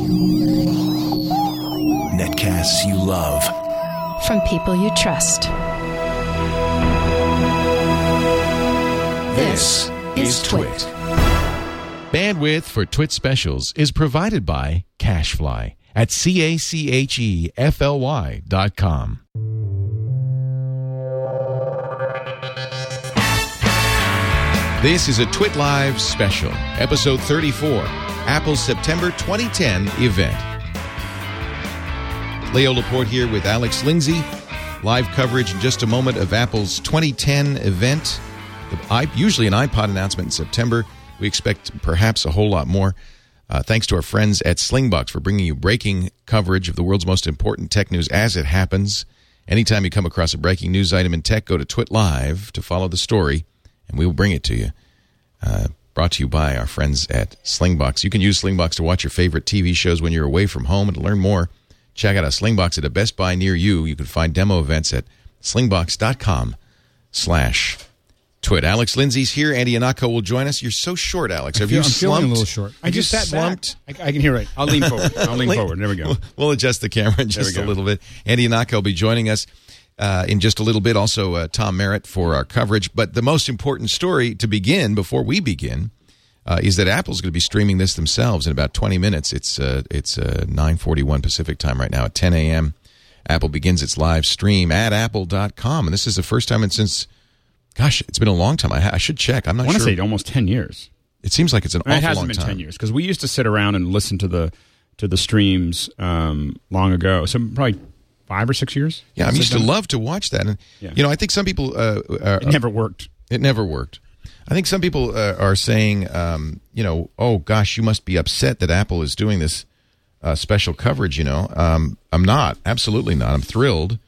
Netcasts you love. From people you trust. This is Twit. Bandwidth for Twit specials is provided by CacheFly at CACHEFLY.com. This is a Twit Live special, episode 34, Apple's September 2010 event. Leo Laporte here with Alex Lindsay. Live coverage in just a moment of Apple's 2010 event. Usually an iPod announcement in September. We expect perhaps a whole lot more. Thanks to our friends at Slingbox for bringing you breaking coverage of the world's most important tech news as it happens. Anytime you come across a breaking news item in tech, go to Twit Live to follow the story, and we will bring it to you. Brought to you by our friends at Slingbox. You can use Slingbox to watch your favorite TV shows when you're away from home. And to learn more, check out a Slingbox at a Best Buy near you. You can find demo events at slingbox.com/twit. Alex Lindsay's here. Andy Anako will join us. You're so short, Alex. I'm feeling a little short. I just sat slumped? back. I can hear it. I'll lean forward. There we go. We'll adjust the camera just a little bit. Andy Anako will be joining us in just a little bit. Also, Tom Merritt for our coverage. But the most important story to begin, before we begin, is that Apple's going to be streaming this themselves in about 20 minutes. It's 9:41 Pacific time right now at 10 a.m. Apple begins its live stream at apple.com. And this is the first time since, gosh, it's been a long time. I should check. I'm not sure. I want to say almost 10 years. It seems like it's an awful long time. It hasn't been 10 years because we used to sit around and listen to the streams long ago. So probably 5 or 6 years. Yeah, I used to love to watch that. And, I think some people... it never worked. It never worked. I think some people are saying, oh, gosh, you must be upset that Apple is doing this special coverage, I'm not. Absolutely not. I'm thrilled.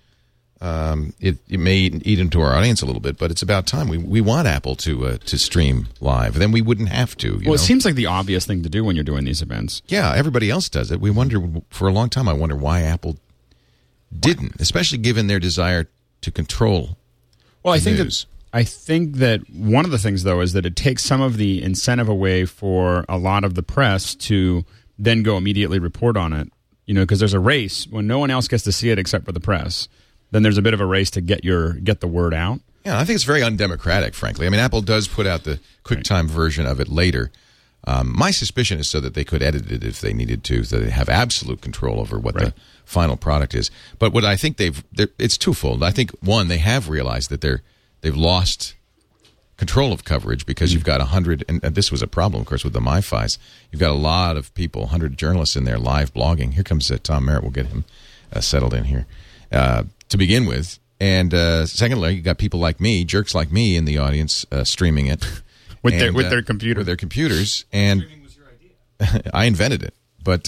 It may eat into our audience a little bit, but it's about time. We want Apple to stream live. Then we wouldn't have to. It seems like the obvious thing to do when you're doing these events. Yeah, everybody else does it. We wonder, for a long time, I wonder why Apple didn't, especially given their desire to control news. I think that one of the things, though, is that it takes some of the incentive away for a lot of the press to then go immediately report on it. Because there's a race when no one else gets to see it except for the press. Then there's a bit of a race to get the word out. Yeah, I think it's very undemocratic, frankly. I mean, Apple does put out the QuickTime version of it later. My suspicion is so that they could edit it if they needed to, so they have absolute control over what the final product is. But what I think it's twofold. I think, one, they have realized that they've lost control of coverage because you've got 100, and this was a problem, of course, with the MiFis. You've got a lot of people, 100 journalists in there live blogging. Here comes Tom Merritt. We'll get him settled in here to begin with. And secondly, you got people like me, jerks like me in the audience streaming it. With their computer. With their computers. And streaming was your idea. I invented it. But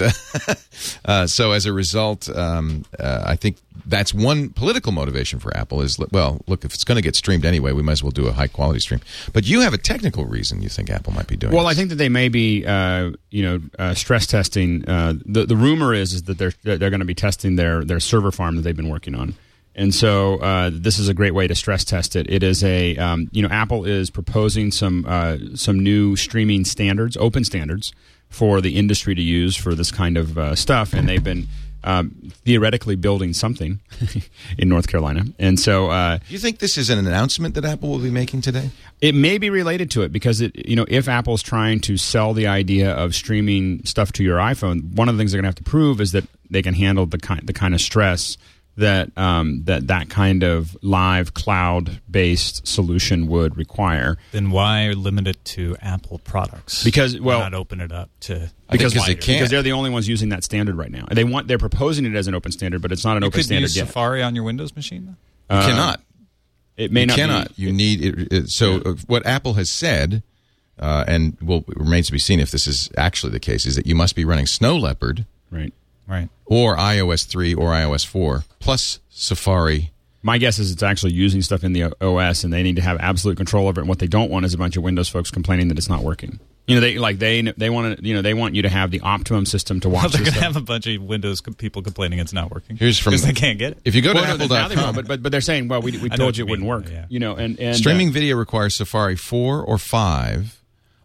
so as a result, I think that's one political motivation for Apple is, well, look, if it's going to get streamed anyway, we might as well do a high-quality stream. But you have a technical reason you think Apple might be doing Well, this. I think that they may be, stress testing. The rumor is that they're going to be testing their server farm that they've been working on. And so this is a great way to stress test it. It is Apple is proposing some new streaming standards, open standards, for the industry to use for this kind of stuff. And they've been theoretically building something in North Carolina. And so... do you think this is an announcement that Apple will be making today? It may be related to it because, if Apple's trying to sell the idea of streaming stuff to your iPhone, one of the things they're going to have to prove is that they can handle the kind of stress that kind of live cloud-based solution would require. Then why limit it to Apple products? Because why not open it up to because they're the only ones using that standard right now. They're proposing it as an open standard, but it's not an open standard yet. You could use Safari on your Windows machine, though? You cannot. It may not. You cannot. You need it. So what Apple has said, and it remains to be seen if this is actually the case, is that you must be running Snow Leopard, right, or iOS 3 or iOS 4 plus Safari. My guess is it's actually using stuff in the OS, and they need to have absolute control over it. And what they don't want is a bunch of Windows folks complaining that it's not working. They want you to have the optimum system to watch. Well, they're going to have a bunch of Windows people complaining it's not working. Because they can't get it. If you go to Apple.com, but they're saying, well, we told you it wouldn't work. Yeah. Streaming video requires Safari 4 or 5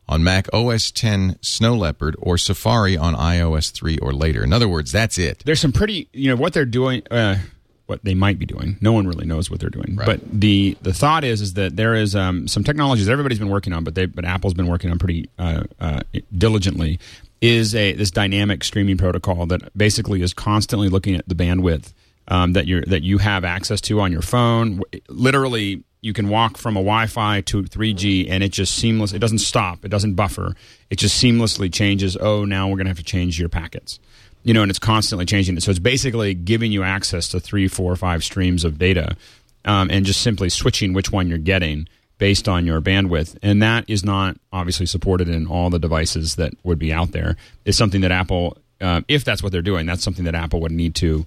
on Mac OS 10 Snow Leopard or Safari on iOS 3 or later. In other words, that's it. There's some pretty, what they're doing, what they might be doing. No one really knows what they're doing. Right. But the thought is that there is some technologies everybody's been working on, but Apple's been working on pretty diligently, is this dynamic streaming protocol that basically is constantly looking at the bandwidth that you have access to on your phone. Literally, you can walk from a Wi-Fi to 3G, and it just it doesn't stop. It doesn't buffer. It just seamlessly changes. Oh, now we're going to have to change your packets. And it's constantly changing it. So it's basically giving you access to 3, 4, 5 streams of data and just simply switching which one you're getting based on your bandwidth. And that is not obviously supported in all the devices that would be out there. It's something that Apple, if that's what they're doing, that's something that Apple would need to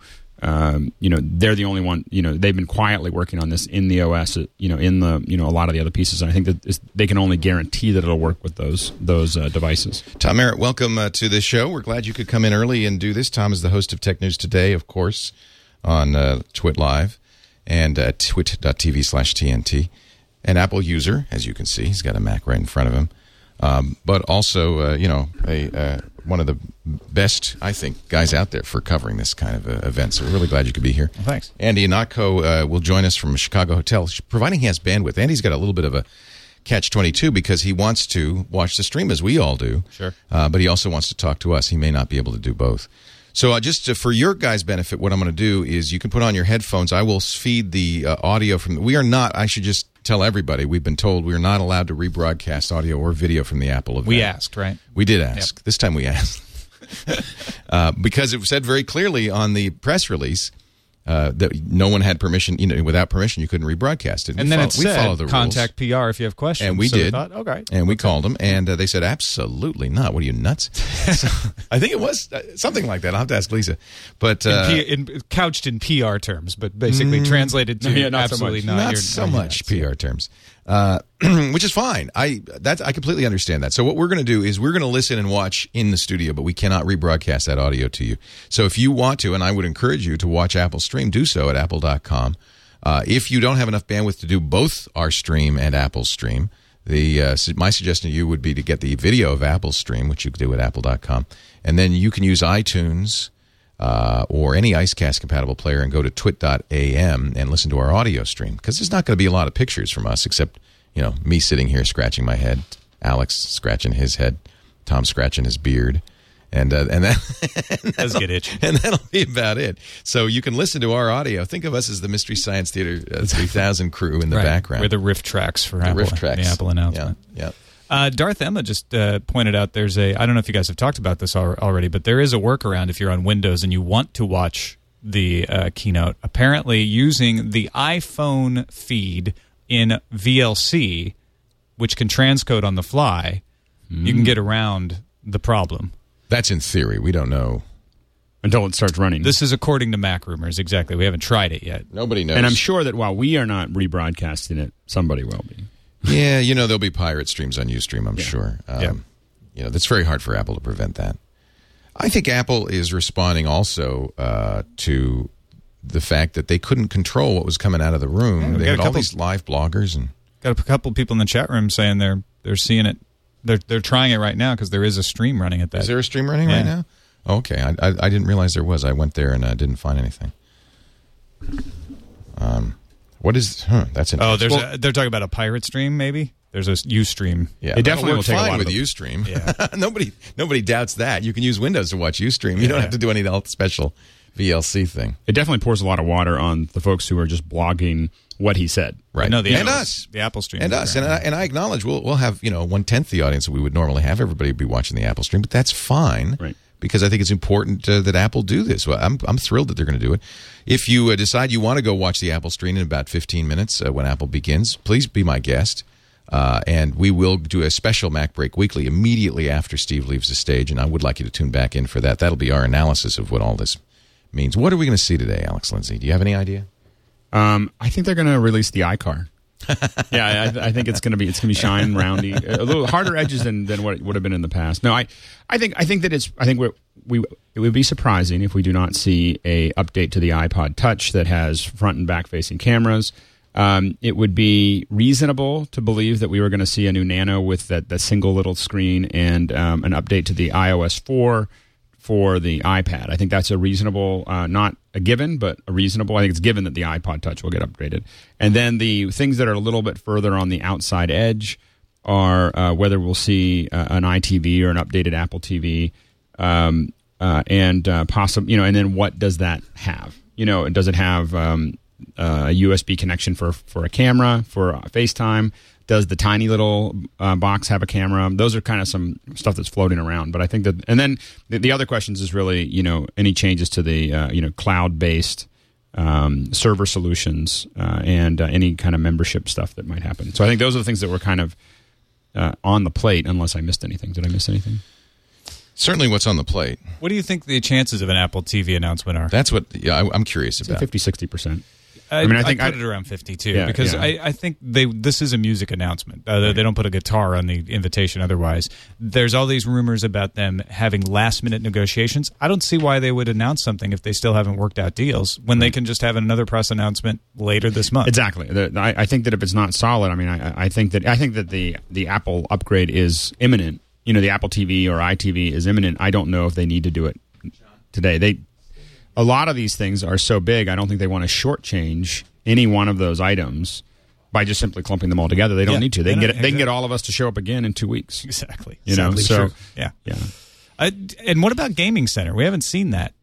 they're the only one, they've been quietly working on this in the OS, in the, a lot of the other pieces. And I think that they can only guarantee that it'll work with those devices. Tom Merritt, welcome to this show. We're glad you could come in early and do this. Tom is the host of Tech News Today, of course, on Twit Live and twit.tv/TNT. An Apple user, as you can see. He's got a Mac right in front of him. But also, one of the best, I think, guys out there for covering this kind of event. So we're really glad you could be here. Well, thanks. Andy Ihnatko will join us from a Chicago hotel, providing he has bandwidth. Andy's got a little bit of a catch-22 because he wants to watch the stream, as we all do. Sure. But he also wants to talk to us. He may not be able to do both. So just for your guys' benefit, what I'm going to do is you can put on your headphones. I will feed the audio from... We are not... I should just tell everybody, we've been told we are not allowed to rebroadcast audio or video from the Apple event. We asked, right? We did ask. Yep. This time we asked. Because it was said very clearly on the press release that no one had permission, without permission, you couldn't rebroadcast it. And then it we follow said, the contact rules. PR if you have questions. And we so did. We thought, okay. And we called them, and they said, absolutely not. What are you, nuts? So, I think it was something like that. I'll have to ask Lisa. But couched in PR terms, but basically translated to not absolutely so not. Not so much PR terms. Which is fine. I completely understand that. So what we're going to do is we're going to listen and watch in the studio, but we cannot rebroadcast that audio to you. So if you want to, and I would encourage you to watch Apple Stream, do so at apple.com. If you don't have enough bandwidth to do both our stream and Apple's stream, my suggestion to you would be to get the video of Apple's stream, which you can do at apple.com, and then you can use iTunes or any Icecast-compatible player and go to twit.am and listen to our audio stream. Because there's not going to be a lot of pictures from us except, me sitting here scratching my head, Alex scratching his head, Tom scratching his beard. And that does get itchy. And that'll be about it. So you can listen to our audio. Think of us as the Mystery Science Theater 3000 crew in the background. We're the riff tracks for Apple. Riff tracks. The Apple announcement. Yeah. Darth Emma just pointed out there's I don't know if you guys have talked about this already, but there is a workaround if you're on Windows and you want to watch the keynote. Apparently using the iPhone feed in VLC, which can transcode on the fly, you can get around the problem. That's in theory. We don't know. Until it starts running. This is according to Mac Rumors, exactly. We haven't tried it yet. Nobody knows. And I'm sure that while we are not rebroadcasting it, somebody will be. Yeah, there'll be pirate streams on Ustream, I'm sure. That's very hard for Apple to prevent that. I think Apple is responding also to the fact that they couldn't control what was coming out of the room. They had all these live bloggers. And got a couple people in the chat room saying they're seeing it. They're trying it right now because there is a stream running at that. Is there a stream running right now? Oh, okay. I didn't realize there was. I went there and didn't find anything. What is... that's interesting. They're talking about a pirate stream, maybe? There's a Ustream. Yeah, it definitely will take a fine lot with of Ustream. Yeah. Nobody doubts that. You can use Windows to watch Ustream. You don't have to do any special VLC thing. It definitely pours a lot of water on the folks who are just blogging what he said. Right. No, and us. The Apple Stream. And us. And I acknowledge we'll have 1/10 the audience that we would normally have. Everybody would be watching the Apple Stream, but that's fine. Right. Because I think it's important that Apple do this. Well, I'm thrilled that they're going to do it. If you decide you want to go watch the Apple Stream in about 15 minutes when Apple begins, please be my guest. And we will do a special Mac Break Weekly immediately after Steve leaves the stage, and I would like you to tune back in for that. That'll be our analysis of what all this means. What are we going to see today, Alex Lindsay? Do you have any idea? I think they're going to release the iCar. I think it's going to be shine, roundy, a little harder edges than what it would have been in the past. No, I think it would be surprising if we do not see a update to the iPod Touch that has front and back facing cameras. It would be reasonable to believe that we were going to see a new Nano with that single little screen and an update to the iOS 4 for the iPad. I think that's a reasonable, not a given, but a reasonable. I think it's given that the iPod Touch will get upgraded. And then the things that are a little bit further on the outside edge are whether we'll see an iTV or an updated Apple TV, and possibly, and then what does that have? Does it have a USB connection for a camera, for FaceTime? Does the tiny little box have a camera? Those are kind of some stuff that's floating around. But I think that, and then the other questions is really, any changes to the, cloud-based server solutions and any kind of membership stuff that might happen. So I think those are the things that were kind of on the plate, unless I missed anything. Did I miss anything? Certainly what's on the plate. What do you think the chances of an Apple TV announcement are? That's what I'm curious about. 50-60%. I think I put it around 52 because I think this is a music announcement. They don't put a guitar on the invitation otherwise. There's all these rumors about them having last-minute negotiations. I don't see why they would announce something if they still haven't worked out deals when they can just have another press announcement later this month. Exactly. I think that if it's not solid, I think that the Apple upgrade is imminent. The Apple TV or iTV is imminent. I don't know if they need to do it today. A lot of these things are so big, I don't think they want to shortchange any one of those items by just simply clumping them all together. They don't need to. They can get all of us to show up again in 2 weeks. Exactly. So true. Yeah. And what about Gaming Center? We haven't seen that.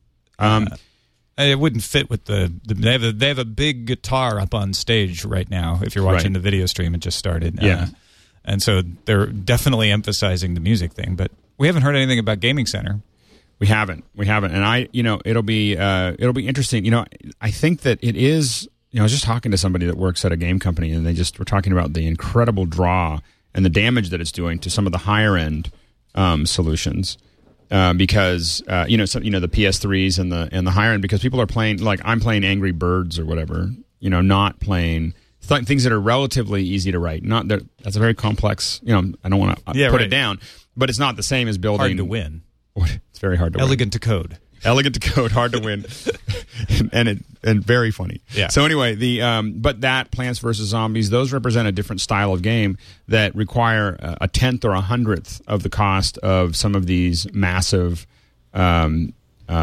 It wouldn't fit with they have a big guitar up on stage right now. If you're watching the video stream, it just started. And so they're definitely emphasizing the music thing, but we haven't heard anything about Gaming Center. We haven't, and it'll be interesting. I think that it is. I was just talking to somebody that works at a game company, and they just were talking about the incredible draw and the damage that it's doing to some of the higher end solutions, because the PS3s and the higher end, because people are playing, like I'm playing Angry Birds or whatever, not playing things that are relatively easy to write. Not that that's a very complex. I don't want to put it down, but it's not the same as building. Hard to win. It's very hard to win. Elegant to code. Elegant to code, hard to win, and very funny. Yeah. So anyway, but that Plants vs. Zombies, those represent a different style of game that require a tenth or a hundredth of the cost of some of these massive Grand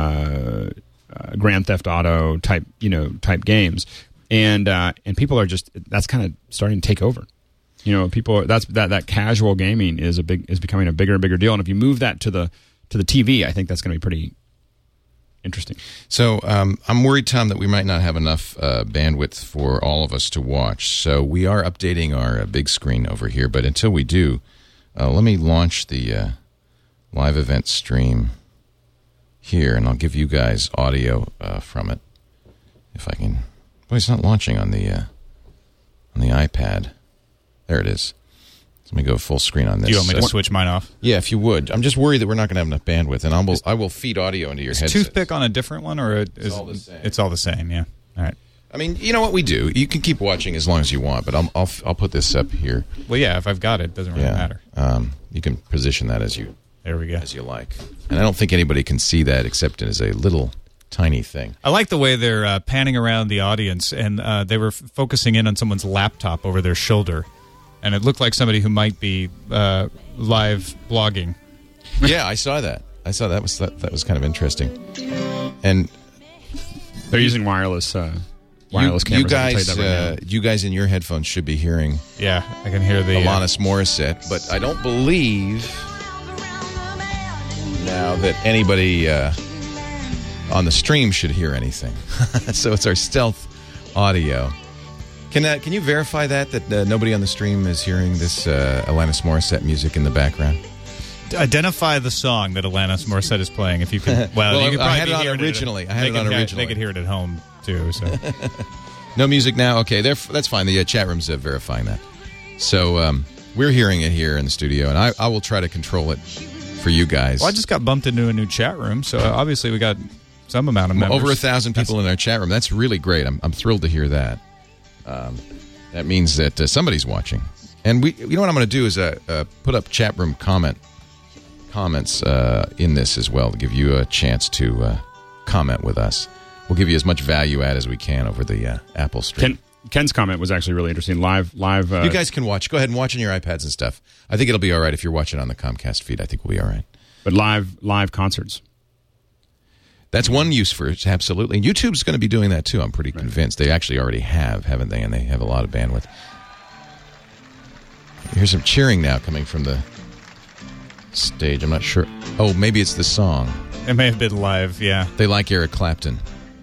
Theft Auto type games, and people are just, that's kind of starting to take over. People, that casual gaming is becoming a bigger and bigger deal, and if you move that to the TV, I think that's going to be pretty interesting. So I'm worried, Tom, that we might not have enough bandwidth for all of us to watch. So we are updating our big screen over here. But until we do, let me launch the live event stream here, and I'll give you guys audio from it. If I can. Boy, it's not launching on the iPad. There it is. Let me go full screen on this. Do you want me to switch mine off? Yeah, if you would. I'm just worried that we're not going to have enough bandwidth, and I will feed audio into your headset. Is Toothpick on a different one, or it's all the same? It's all the same. Yeah. All right. I mean, you know what we do. You can keep watching as long as you want, but I'll put this up here. Well, yeah. If I've got it, doesn't really matter. You can position that as you like, and I don't think anybody can see that except as a little tiny thing. I like the way they're panning around the audience, and they were focusing in on someone's laptop over their shoulder. And it looked like somebody who might be live blogging. Yeah, I saw that. That was kind of interesting. And they're using wireless cameras. You guys in your headphones should be hearing. Yeah, I can hear the Alanis Morissette, but I don't believe now that anybody on the stream should hear anything. So it's our stealth audio. Can you verify that nobody on the stream is hearing this Alanis Morissette music in the background? Identify the song that Alanis Morissette is playing. If you could, well you could probably I had it on originally. They could hear it at home too. So no music now. Okay, that's fine. The chat room's verifying that. So we're hearing it here in the studio, and I will try to control it for you guys. Well, I just got bumped into a new chat room, so obviously we got some amount of members. Over 1,000 people in our chat room. That's really great. I'm thrilled to hear that. That means that somebody's watching. And you know what I'm going to do is put up chat room comments in this as well to give you a chance to comment with us. We'll give you as much value add as we can over the Apple stream. Ken's comment was actually really interesting. Live. You guys can watch. Go ahead and watch on your iPads and stuff. I think it'll be all right if you're watching on the Comcast feed. I think we'll be all right. But live concerts. That's one use for it, absolutely. And YouTube's going to be doing that, too. I'm pretty convinced. They actually already have, haven't they? And they have a lot of bandwidth. Here's some cheering now coming from the stage. I'm not sure. Oh, maybe it's the song. It may have been live, yeah. They like Eric Clapton.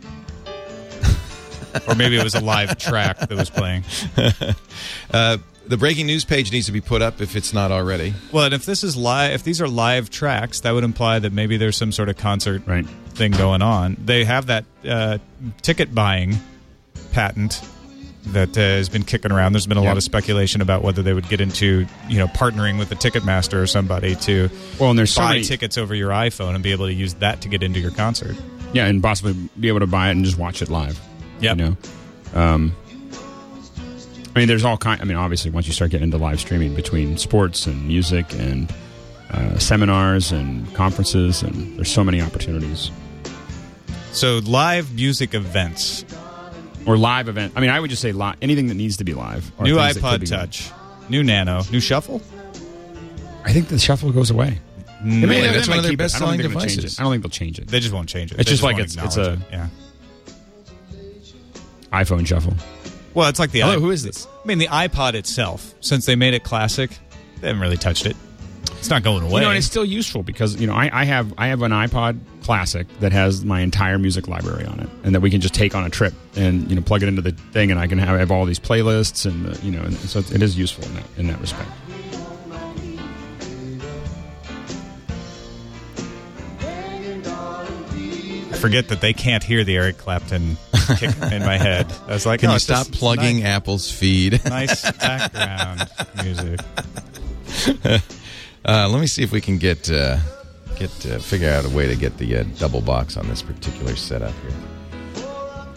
Or maybe it was a live track that was playing. The breaking news page needs to be put up if it's not already. Well, and if this is live, if these are live tracks, that would imply that maybe there's some sort of concert thing going on. They have that ticket buying patent that has been kicking around. There's been a lot of speculation about whether they would get into, partnering with the Ticketmaster or somebody to buy tickets over your iPhone and be able to use that to get into your concert. Yeah, and possibly be able to buy it and just watch it live. Yeah. There's all kind. Obviously, once you start getting into live streaming between sports and music and seminars and conferences, and there's so many opportunities. So, live music events or live event. I would just say anything that needs to be live. New iPod Touch, new Nano, new Shuffle. I think the Shuffle goes away. That's one of their best-selling devices. I don't think they'll change it. They just won't change it. It's just like it's a iPhone Shuffle. Well, it's like the Hello, who is this? the iPod itself, since they made it classic, they haven't really touched it. It's not going away. And it's still useful because, I have an iPod Classic that has my entire music library on it, and that we can just take on a trip and, plug it into the thing, and I can have all these playlists, and, and so it is useful in that respect. I forget that they can't hear the Eric Clapton kick in my head. I was like, can you stop plugging Apple's feed? Nice background music. Let me see if we can figure out a way to get the double box on this particular setup here.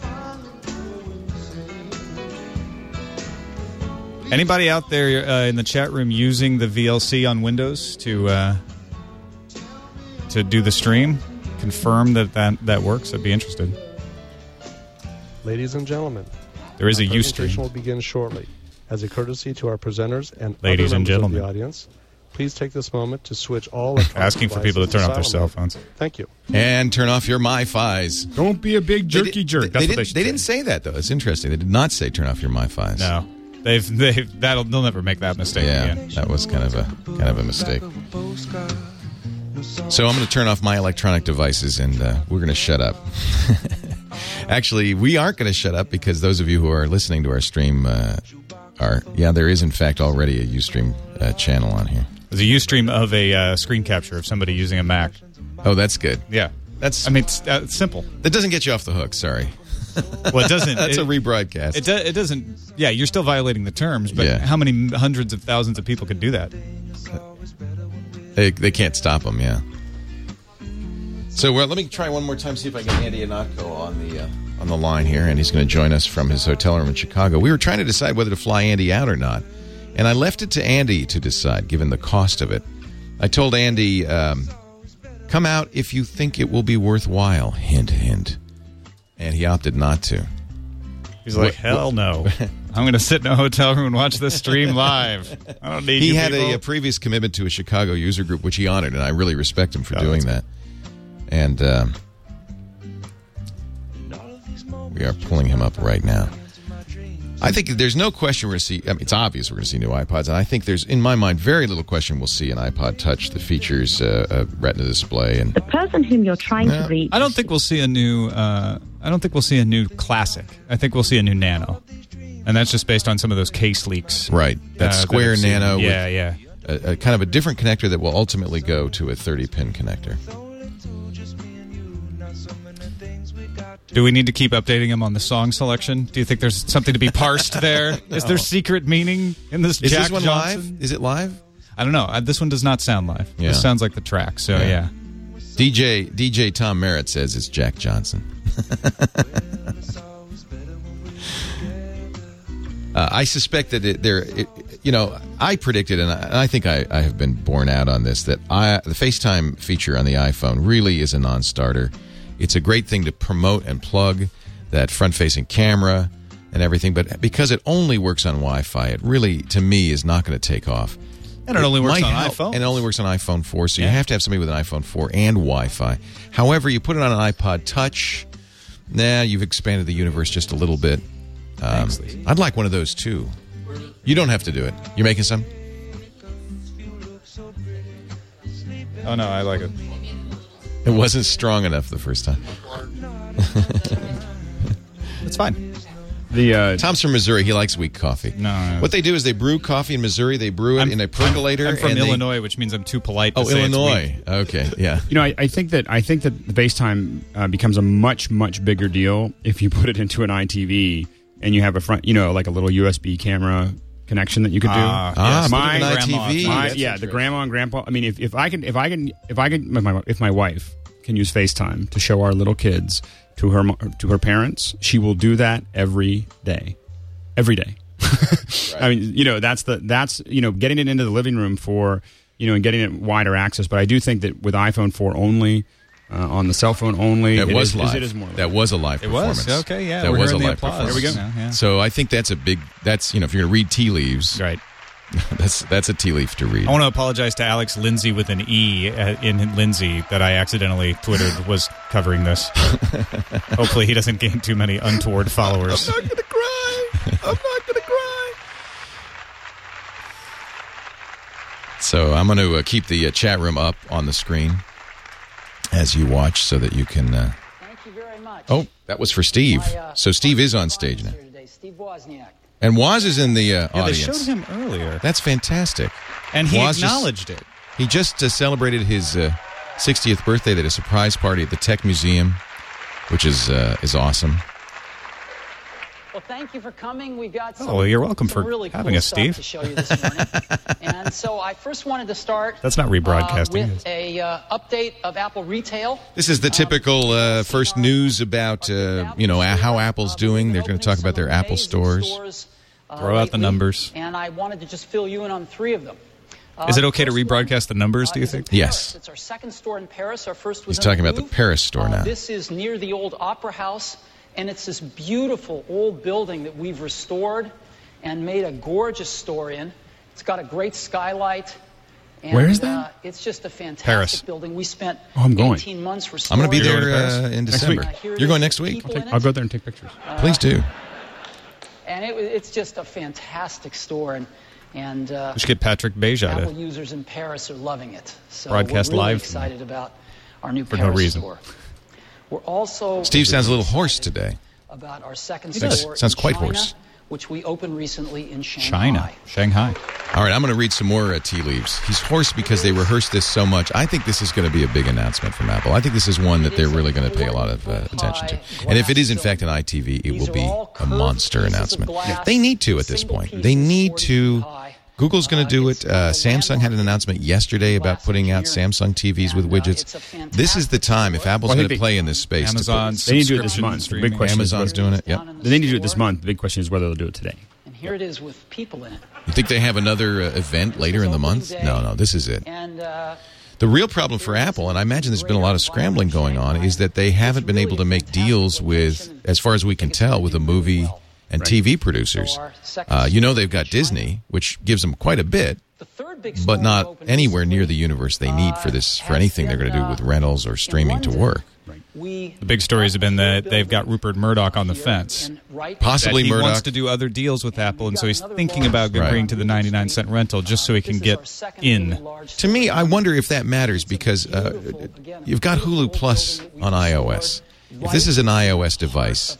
Anybody out there in the chat room using the VLC on Windows to do the stream? Confirm that works. I'd be interested. Ladies and gentlemen, there is a Ustream. Ustream. Presentation will begin shortly. As a courtesy to our presenters and ladies other and members gentlemen of the audience, please take this moment to switch all asking for people to turn off their cell phones. Thank you. And turn off your MiFis. Don't be a big jerky jerk. That's what they should say. They didn't say that though. It's interesting. They did not say turn off your MiFis. No, they'll never make that mistake again. That was kind of a mistake. So I'm going to turn off my electronic devices, and we're going to shut up. Actually, we aren't going to shut up because those of you who are listening to our stream there is in fact already a Ustream channel on here. There's a Ustream of a screen capture of somebody using a Mac. Oh, that's good. Yeah. It's simple. That doesn't get you off the hook, sorry. Well, it doesn't. That's a rebroadcast. It doesn't. Yeah, you're still violating the terms, but how many hundreds of thousands of people could do that? They can't stop them, yeah. So let me try one more time, see if I get Andy Ihnatko on the line here, and he's going to join us from his hotel room in Chicago. We were trying to decide whether to fly Andy out or not, and I left it to Andy to decide, given the cost of it. I told Andy, come out if you think it will be worthwhile, hint, hint. And he opted not to. He's like, hell no. I'm going to sit in a hotel room and watch this stream live. I don't need He you had people. a previous commitment to a Chicago user group, which he honored, and I really respect him for doing that. And we are pulling him up right now. I think there's no question we're going to see. It's obvious we're going to see new iPods, and I think there's, in my mind, very little question we'll see an iPod Touch that features a Retina display. And the person whom you're trying to reach. I don't think we'll see a new. I don't think we'll see a new Classic. I think we'll see a new Nano, and that's just based on some of those case leaks. Right, that square Nano. Yeah. A kind of a different connector that will ultimately go to a 30-pin connector. Do we need to keep updating him on the song selection? Do you think there's something to be parsed there? No. Is there secret meaning in this? Is Jack this one Johnson? live? Is it live? I don't know. This one does not sound live. Yeah. This sounds like the track. So yeah. DJ Tom Merritt says it's Jack Johnson. I suspect that I predicted, and I think I have been borne out on this, that the FaceTime feature on the iPhone really is a non-starter. It's a great thing to promote and plug that front-facing camera, and everything. But because it only works on Wi-Fi, it really, to me, is not going to take off. And it only works might on help, iPhone. And it only works on iPhone 4, so you have to have somebody with an iPhone 4 and Wi-Fi. However, you put it on an iPod Touch, you've expanded the universe just a little bit. I'd like one of those, too. You don't have to do it. You're making some? Oh, no, I like it. It wasn't strong enough the first time. It's fine. Tom's from Missouri. He likes weak coffee. No. What they do is they brew coffee in Missouri. They brew it in a percolator. I'm from and Illinois, which means I'm too polite to Oh, say Illinois. it's weak. Okay, yeah. I think that the base time becomes a much, much bigger deal if you put it into an iTV and you have a front, like a little USB camera connection that you could do. Yes, my ITV. The grandma and grandpa. I mean, if my wife can use FaceTime to show our little kids to her parents, she will do that every day. Right. I mean, that's getting it into the living room for, and getting it wider access. But I do think that with iPhone 4 only, on the cell phone only, it was live. It is more live. That was a live performance. It was? Okay, yeah. That We're was a hearing the live applause. performance. There we go. Yeah. So I think that's if you're going to read tea leaves, Right. that's a tea leaf to read. I want to apologize to Alex Lindsay with an E in Lindsay that I accidentally Twittered was covering this. Hopefully he doesn't gain too many untoward followers. I'm not going to cry. So I'm going to keep the chat room up on the screen as you watch so that you can... Thank you very much. Oh, that was for Steve. So Steve is on stage now. Steve Wozniak. And Woz is in the They audience. showed him earlier. That's fantastic. And he Woz acknowledged it. He just celebrated his 60th birthday at a surprise party at the Tech Museum, which is awesome. Well, thank you for coming. We've got you're welcome for really having cool us, stuff Steve. to show you this morning. And so I first wanted to start That's not rebroadcasting. with a update of Apple Retail. This is the typical first news about how Apple's doing. They're going to talk about their Apple stores. Throw out the numbers. And I wanted to just fill you in on 3 of them. Is it okay to rebroadcast the numbers, do you think? Yes. It's our second store in Paris. Our first was He's talking about the Paris store now. This is near the old Opera House, and it's this beautiful old building that we've restored and made a gorgeous store in. It's got a great skylight. And, where is that? It's just a fantastic Paris. building. We spent I'm going. 18 months I'm restoring. going to be You're there going to Paris? in Next December. week. Here it You're is going with next week? people in it. I'll go there and take pictures. Please do. And it's just a fantastic store. And We should get Patrick Beja Apple to. users in Paris are loving it. So Broadcast we're really live excited about our new for Paris no reason. store. We're also Steve sounds a little hoarse today. about our second He does. store Sounds in quite China, hoarse. which we opened recently in Shanghai. Shanghai. All right, I'm going to read some more tea leaves. He's hoarse because they rehearsed this so much. I think this is going to be a big announcement from Apple. I think this is one that they're really going to pay a lot of attention to. And if it is, in fact, an ITV, it will be a monster announcement. They need to at this point. They need to... Google's going to do it. Samsung had an announcement yesterday about putting out Samsung TVs with widgets. This is the time, if Apple's going to play in this space. Amazon, They need to do it this subscription month. The big streaming. question is Amazon's doing it, yep. They need to do it this month. The big question is whether they'll do it today. And here it is with people in it. You think they have another event later in the month? No, this is it. And The real problem for Apple, and I imagine there's been a lot of scrambling going on, is that they haven't been able to make deals with, as far as we can tell, with the movie and TV producers. They've got Disney, which gives them quite a bit, the third big but store not we opened anywhere near the recently, universe they need for anything they're going to do with rentals or streaming to work. The big stories have been that they've got Rupert Murdoch on the fence. Possibly That he Murdoch. wants to do other deals with Apple, and so he's thinking about agreeing to the 99-cent rental just so he can get in. To me, I wonder if that matters because you've got Hulu Plus on iOS. If this is an iOS device,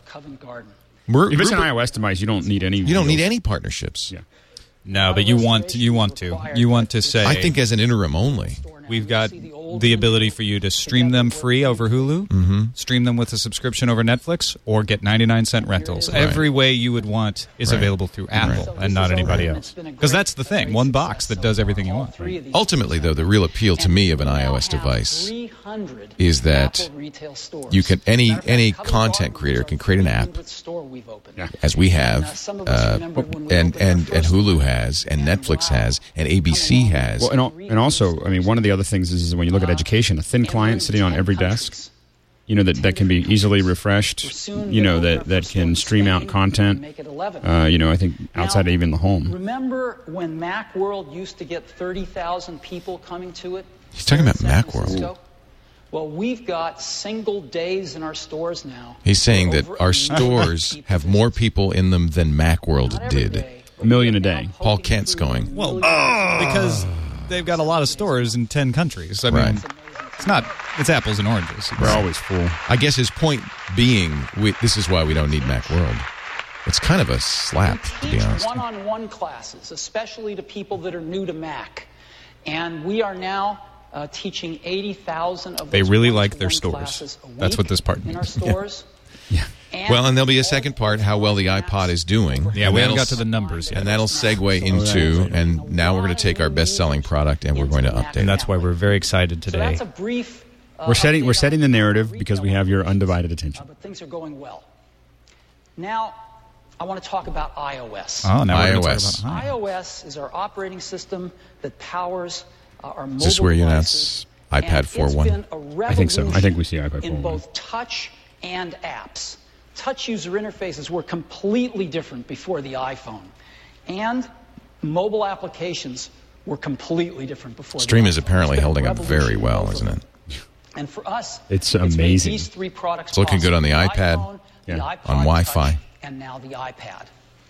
If it's an iOS device, you don't need any. You don't need any partnerships. Yeah. No, but you want to say. I think as an interim only. We've got the ability for you to stream them free over Hulu, stream them with a subscription over Netflix, or get 99-cent rentals. Right. Every way you would want is available through Apple and not anybody else. Because that's the thing, one box that does everything you want. Right? Ultimately, though, the real appeal to me of an iOS device is that you can any content creator can create an app, as we have, and Hulu has, and Netflix has, and ABC has. Well, and also, I mean, one of the other things is when you look at education, a thin client sitting on every desk, that can be easily refreshed, that can stream out content, I think outside of even the home. Remember when Macworld used to get 30,000 people coming to it? He's talking about Macworld. Well, we've got single days in our stores now. He's saying that our stores have more people in them than Macworld did. 1 million a day. Paul Kent's going. Well, because they've got a lot of stores in 10 countries. I mean, it's apples and oranges. We're always full. I guess his point being, this is why we don't need Macworld. It's kind of a slap, to be honest. One-on-one classes, especially to people that are new to Mac. And we are now teaching 80,000 of those. They really like their stores. That's what this part means. In our stores. Yeah. Well, and there'll be a second part, how well the iPod is doing. Yeah, we haven't got to the numbers yet. And that'll segue into, and now we're going to take our best-selling product and we're going to update it. And that's why we're very excited today. So that's a brief... We're setting the narrative because we have your undivided attention. But things are going well. Now, I want to talk about iOS. Oh, now we're going to iOS. talk about iOS is our operating system that powers our mobile Is this where you devices. announce iPad 4.1? I think so. I think we see iPad 4.1. In both touch and apps. Touch user interfaces were completely different before the iPhone. And mobile applications were completely different before Stream the is iPhone. apparently It's been a holding up very revolution well, both of isn't them. it? And for us, it's made amazing. these three products It's looking good on the iPad, iPhone, the iPod on Wi-Fi. Touch, and now the iPad.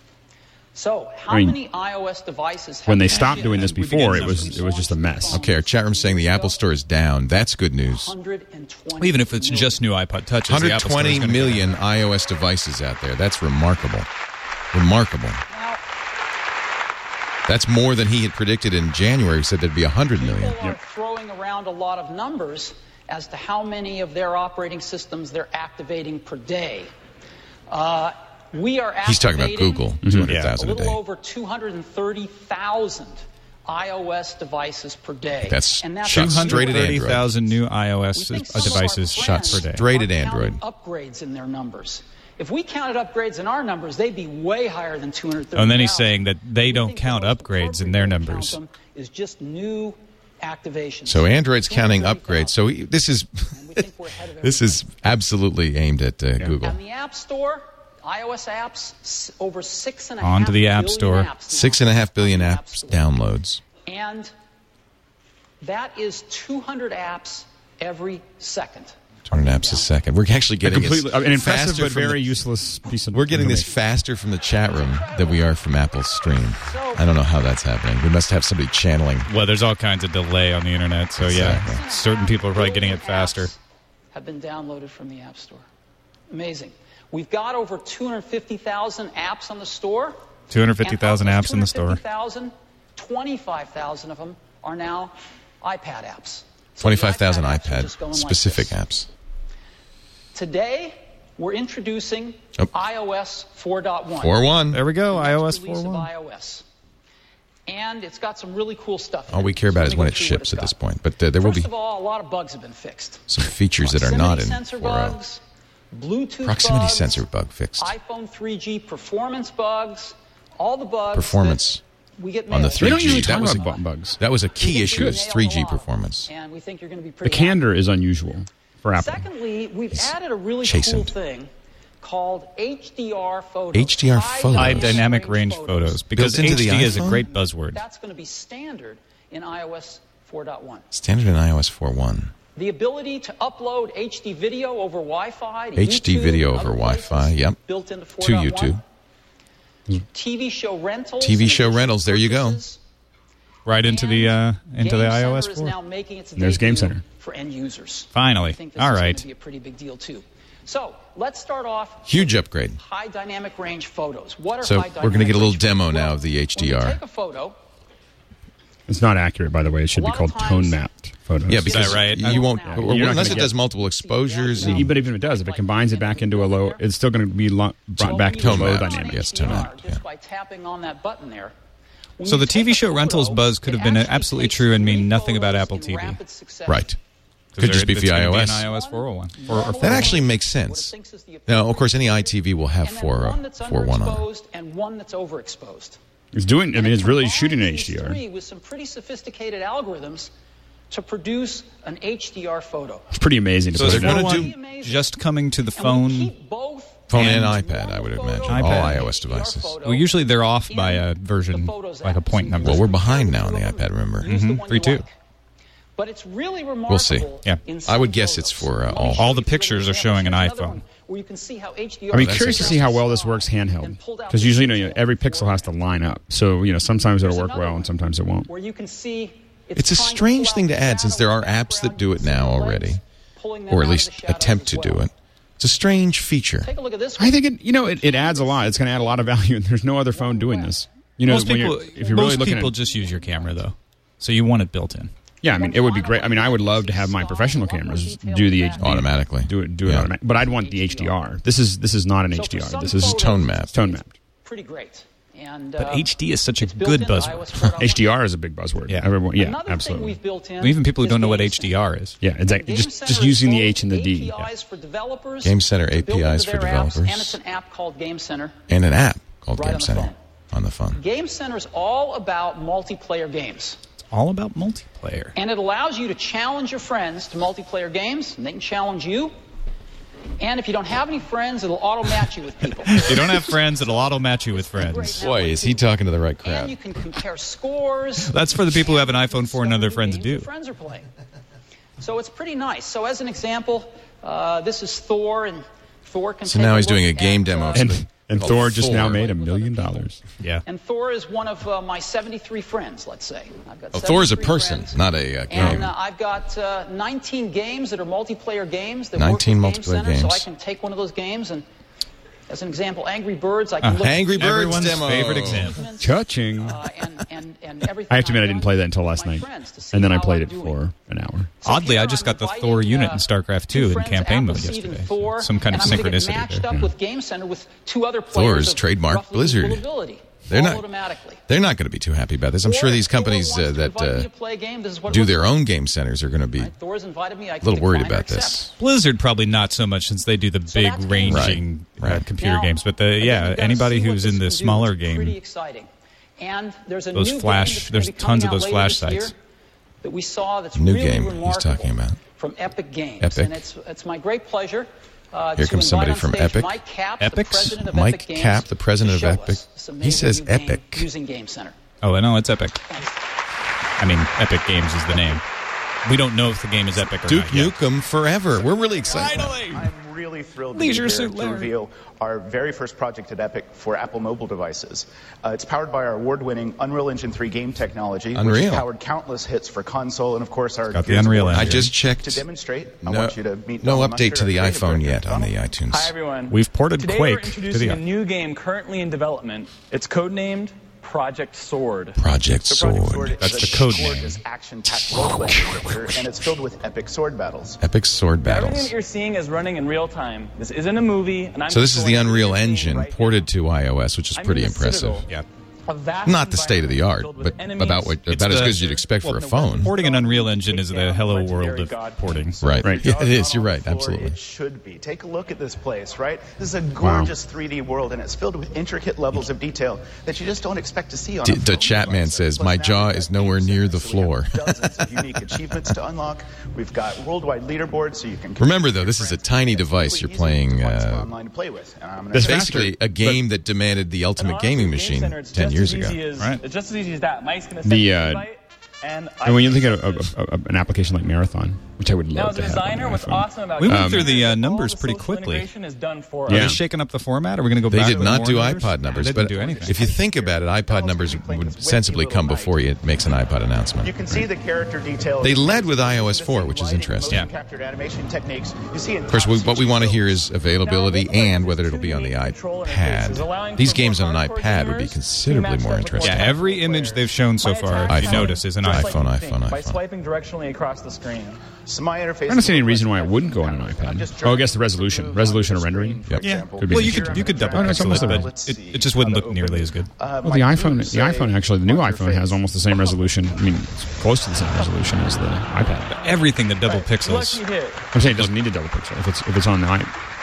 So, how I mean, many iOS devices have When they you stopped had? doing this before, it was just a mess. Okay, our chat room's saying the Apple Store is down. That's good news. 120 Even if it's just new iPod Touches, the Apple Store is 120 gonna be million iOS devices out there. That's remarkable. Remarkable. Now, That's more than he had predicted in January. He said there'd be 100 million. people are throwing around a lot of numbers as to how many of their operating systems they're activating per day. We are activating He's talking about Google, 200,000 a a day. little over 230,000 iOS devices per day. That's and that's shot straight at Android. 230,000 new We iOS think some of our devices shot friends per day. Straight at are Android. counting upgrades in their numbers. If we counted upgrades in our numbers, they'd be way higher than 230,000. And then he's saying that they We don't think count the most upgrades in their appropriate way to numbers. count them is just new activations. So Android's counting 230,000. upgrades. So this is And we think we're ahead of this is absolutely aimed at Google. And the App Store, iOS apps, over 6.5 On to the App billion Store. apps now 6.5 billion on the App apps Store. downloads. And that is 200 apps every second. 200 apps a second. We're actually getting An impressive faster but from very the, useless piece of We're getting this information. faster from the chat room than we are from Apple's stream. I don't know how that's happening. We must have somebody channeling. Well, there's all kinds of delay on the internet, so Exactly. yeah, certain people are probably getting it Billion faster. apps have been downloaded from the App Store. Amazing. We've got over 250,000 apps on the store. 250,000 And of apps in the store. 250,000, 25,000 of them are now iPad apps. So 25,000 the iPad apps are iPad just going like specific this. apps. Today, we're introducing Oh. iOS 4.1. 4.1. There we go, The next iOS release of 4.1. iOS. And it's got some really cool stuff in All we it. care about So is let me when go it through what ships it's at this got. point. But there will be First of all, a lot of bugs have been fixed. some features that are not in Proximity sensor 4.0. bugs, Bluetooth Proximity bugs, sensor bug fixed. iPhone 3G performance bugs, all the bugs Performance that we get on the mailed. 3G. We don't usually that talk was about bugs. That was a We key think issue you're is nailing 3G along, performance. And we think you're going to be The pretty candor is unusual for Apple. Secondly, we've He's added a really chastened. cool thing called HDR photos. HDR photos. High dynamic range photos, because Built into the HD is a iPhone? great buzzword. That's going to be standard in iOS 4.1. Standard in iOS 4.1. The ability to upload HD video over Wi-Fi, to HD YouTube, video and over other Wi-Fi, places, yep. built into To 4.1. YouTube. TV show rentals. TV and show additional rentals, there you go. purchases. Right into the And into the Game iOS Center is 4. now making its There's Game debut Center. for end users. Finally. I think this All is right. going to be a pretty big deal too. So let's start off Huge upgrade. high dynamic range photos. What are So high we're going to get a little dynamic range demo photos? now of the When you HDR. take a photo, It's not accurate, by the way. It should A be lot called of times- tone mapped photos. Yeah, because that right? you won't, Yeah. or You're not unless gonna it does get- multiple exposures. See, and- But even if it does, if it combines it back into a low, it's still going to be brought back to a Tone low mapped. dynamic. Yes, tone HDR, mapped, just yeah. by tapping on that button there. When So you the take TV a show photo, rentals buzz could it have been actually absolutely takes true and mean 3 nothing about photos Apple in TV. rapid succession. Right. Could just be for It's gonna iOS. Be an iOS 401. That actually makes sense. Now, of course, any iTV will have And then one that's 4.1 on it. underexposed and one that's overexposed. It's doing. I mean, it's really And it shooting combines in these HDR. three with some pretty sophisticated algorithms to produce an HDR photo. It's pretty amazing to So put they're it down. going to Pretty do. just coming to the And we phone? keep both Phone and iPad, I would imagine. iPad. All iOS devices. Well, usually they're off by a version, like a point number. Well, we're behind now on the iPad, remember? Use the one you 3.2. like. But it's really remarkable. We'll see. Yeah. in I would some guess it's photos. for Let me all. show All you the three pictures are examples. showing an Here's another iPhone. one where you can see how HDR I'd be that's curious to see how well this works handheld, because usually every pixel has to line up. So sometimes it'll work well and sometimes it won't. Where you can see It's a strange thing to add since there are apps that do it now already, or at least attempt to do it. It's a strange feature. Take a look at this. I think it adds a lot. It's going to add a lot of value, and there's no other phone doing this. Most when people, if you're really looking people at, just use your camera, though. So you want it built in. yeah, I mean, it would be great. I mean, I would love to have my professional cameras do the HD Automatically. do it Yeah. automatic. But I'd want the HDR. This is not an HDR. This is Tone map. tone mapped. Pretty great. And But HD is such a it's built good into buzzword. iOS 4.1. HDR is a big buzzword. Yeah. Everyone, yeah, Another thing absolutely. we've built in Well, even people who is don't know what Game HDR Center. is. Yeah, exactly. Game Just Center using is the both H and the D. APIs for developers Game Center to build APIs into for their apps, developers. and it's an app called Game Center. And an app called Right Game on the Center phone. on the phone. Game Center is all about multiplayer games. All about multiplayer. And it allows you to challenge your friends to multiplayer games, and they can challenge you. And if you don't have any friends, it'll auto-match you with people. If you don't have friends, it'll auto-match you with friends. Boy, is he talking to the right And you crowd. can compare scores. That's for the people who have an iPhone 4 and other friends games do. your friends are playing. So it's pretty nice. So as an example, this is Thor, and Thor can So take now a he's doing look a game at, demo of And something and called Thor just now Thor. made $1 million. Yeah. And Thor is one of my 73 friends, let's say. I've got Oh, Thor's a 73 person, friends. not a game. And I've got 19 games that are multiplayer games that 19 work with Game multiplayer Center, so games. I can take one of those games and, as an example, Angry Birds, I can look Angry Birds Everyone's demo. favorite example. Cha-ching. and everything. I have to admit, I I've didn't done play that until with last my night, friends to see and then I how played I'm it doing. for an hour. So Oddly, here I just I'm got the inviting, Thor unit in two StarCraft 2 in friends, campaign mode Appleseed and yesterday. Thor, Some kind of and I'm gonna get synchronicity matched there. up Yeah. with Game Center with two other players. Thor's of trademark roughly Blizzard. equal ability, They're all not- automatically. They're not going to be too happy about this. I'm sure these companies Thor wants to that invite me to play a game. This is what it do looks their like. own game centers are going to be Right, Thor's invited me. I a little can worried decline or about accept. this. Blizzard probably not so much since they do the big that's ranging Right. computer Now, games. But again, yeah, you've gotta anybody see what who's this in the can do. smaller It's pretty game, exciting. And there's a Those new flash- game that's there's gonna be tons coming of those out flash later this sites. year that we saw that's New really game he's remarkable talking about. from Epic Games. Epic. And it's my great pleasure Here to comes somebody invite from on stage Epic. Mike Capps, the Epics? president of Mike Epic Games, Capp, the president to of show Epic. us this He amazing says new game Epic. using Game Center. oh, I know it's Epic. I mean, Epic Games is the name. We don't know if the game is Epic or Duke not yet. Nukem Forever. We're really excited. I'm really thrilled to Leisure be Suit here to Larry. reveal our very first project at Epic for Apple mobile devices. It's powered by our award-winning Unreal Engine 3 game technology, which Unreal. has powered countless hits for console and, of course, our got the Gears of Unreal War Engine. I just checked. To demonstrate, I No, want you to meet no Donald update to Mustard, the our creative iPhone director. yet on the Donald? iTunes. Hi, everyone. We've ported Today Quake we're to introducing the a new game currently in development. It's codenamed Project Sword. Project So Project Sword. is That's a the code name. gorgeous action-packed role-playing adventure, and it's filled with epic sword battles. Epic sword Everything battles. that you're seeing is running in real time. This isn't a movie, and I'm So this is the showing you Unreal what you're seeing Engine right ported to iOS, which is now. I'm pretty in the impressive. Citadel, Yeah. a vast Not the state of the art, environment filled but with enemies. about what It's about as the- good as you'd expect for a well, phone. Porting an Unreal Engine is the Hello World of porting. Right. Right. Yeah, it is. You're right. On the floor, Absolutely. It should be. Take a look at this place, right? This is a gorgeous 3D world, and it's filled with intricate levels of detail that you just don't expect to see on a The phone chat man device. says, Plus "My now jaw we've is got nowhere Game near Center, the so we have floor." Dozens of unique achievements to unlock. We've got worldwide leaderboards, so you can. Remember, though, this is a tiny device you're playing. Online to play with. And I'm gonna This say- Basically, a game that demanded the ultimate gaming machine 10 years ago. Right. It's just as easy as that. Mike's going to The, send you an invite, and And when you think of an application like Marathon, which I would now, love as a to have on designer, the what's iPhone. awesome about We went Game through the, Center is numbers all the pretty social quickly. integration is done for Are Yeah. they shaking up the format? Are we going to go They back did to not more do numbers? iPod numbers, They but didn't do anything. if you think about it, iPod numbers would sensibly come before it makes an iPod announcement. You can see the character details. They led with iOS 4, which is interesting. Yeah. Captured animation techniques. You see in Of course, top what we want to secret hear is availability Now, it looks like and this whether it'll be on the 2D control interface is allowing iPad. These for games more on an hardcore iPad would be gamers considerably to be more matched up with interesting. Yeah, every image they've shown so far, if you iPhone. notice, is an Just iPhone. like iPhone. By swiping directionally across the screen. So my interface. I don't see any reason why it wouldn't go on an iPad. Oh, I guess the resolution or rendering. Yep. Yeah. Could be Well, an you issue. could double Oh, no, it's pixel almost it, a- but it just wouldn't look nearly as good. Well, the iPhone actually, the new iPhone has almost the same resolution. I mean, it's close to the same resolution as the iPad. Everything that double pixels. Lucky hit. I'm saying it doesn't need a double pixel if it's on the iPad.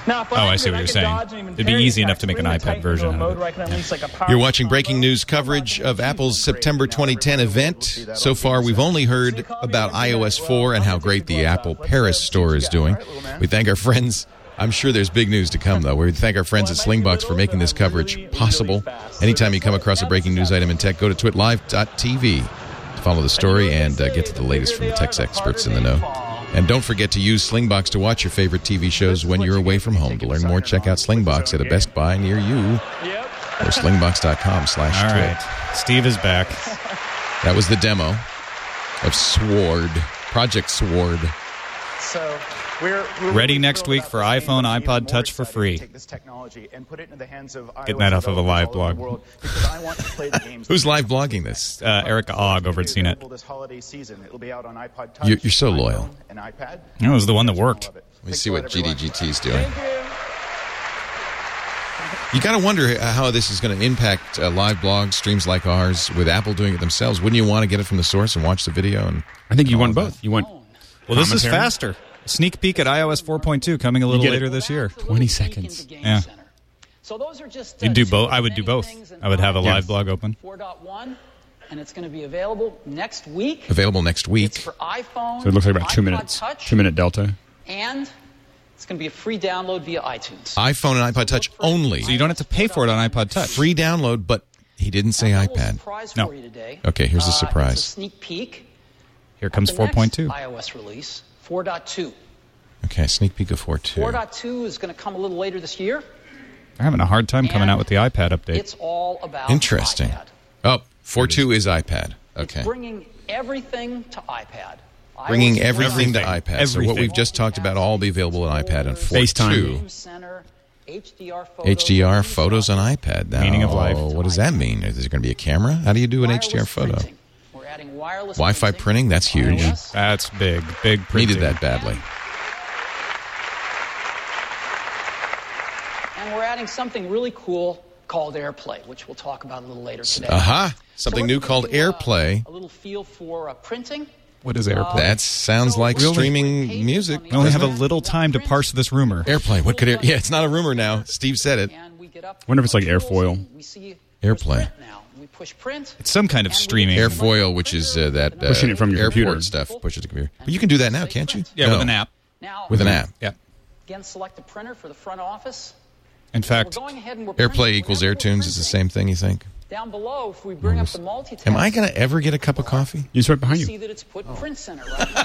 Now, if I see what you're saying. It'd be easy enough to make an iPad version of it. You're watching breaking news coverage of Apple's September 2010 event. So far, we've only heard about iOS 4 and how great the Apple Paris store is doing. We thank our friends. I'm sure there's big news to come, though. We thank our friends at Slingbox for making this coverage possible. Anytime you come across a breaking news item in tech, go to twitlive.tv to follow the story and get to the latest from the tech experts in the know. And don't forget to use Slingbox to watch your favorite TV shows when you're away from home. To learn more, check out Slingbox at a Best Buy near you or slingbox.com/twit. All right. Steve is back. That was the demo of Sword, Project Sword. So we're ready next week for iPhone, iPod Touch for free. Getting that off of a live blog. Who's live blogging this? Erica Ogg over at CNET. You're so loyal. It was the one that worked. Let me see what GDGT's doing. You got to wonder how this is going to impact live blogs, streams like ours, with Apple doing it themselves. Wouldn't you want to get it from the source and watch the video? And I think you want both. You want this is faster. Sneak peek at iOS 4.2 coming a little later this year. 20 seconds. Yeah. So those are just you'd do both. I would do both. I would have a live blog open. 4.1, and it's going to be available next week. It's for iPhone. So it looks like about 2 minutes. Touch, 2-minute delta. And it's going to be a free download via iTunes. iPhone and iPod Touch only. So you don't have to pay for it on iPod Touch. Free download, but he didn't say iPad. No. Okay, here's the surprise. It's a sneak peek. Here comes 4.2. iOS release, 4.2. Okay, sneak peek of 4.2. 4.2 is going to come a little later this year. They're having a hard time coming out with the iPad update. It's all about Interesting. iPad. Oh, 4.2 is iPad. Okay. It's bringing everything to iPad. Bringing everything to iPad. So what we've just talked about all be available on iPad on 4.2. HDR photos on iPad. Now, meaning of life. What does that mean? Is there going to be a camera? How do you do an HDR photo? We're adding wireless Wi-Fi printing? That's huge. That's big. Big printing. Needed that badly. And we're adding something really cool called AirPlay, which we'll talk about a little later today. Something new called AirPlay. A little feel for printing. What is AirPlay? That sounds like streaming music. We only have a little time to parse this rumor. AirPlay. What could yeah, it's not a rumor now. Steve said it. Wonder if it's like Airfoil. AirPlay. We push print. It's some kind of streaming. Airfoil, which is that pushing it from your airport computer stuff. Push it to computer. But you can do that now, can't you? Yeah, with an app. Now, with an app. Yeah. Again, select the printer for the front office. In fact, AirPlay equals AirTunes is the same thing, you think? Down below, if we bring up the multitask. Am I going to ever get a cup of coffee? It's right behind you. See that it's put Print Center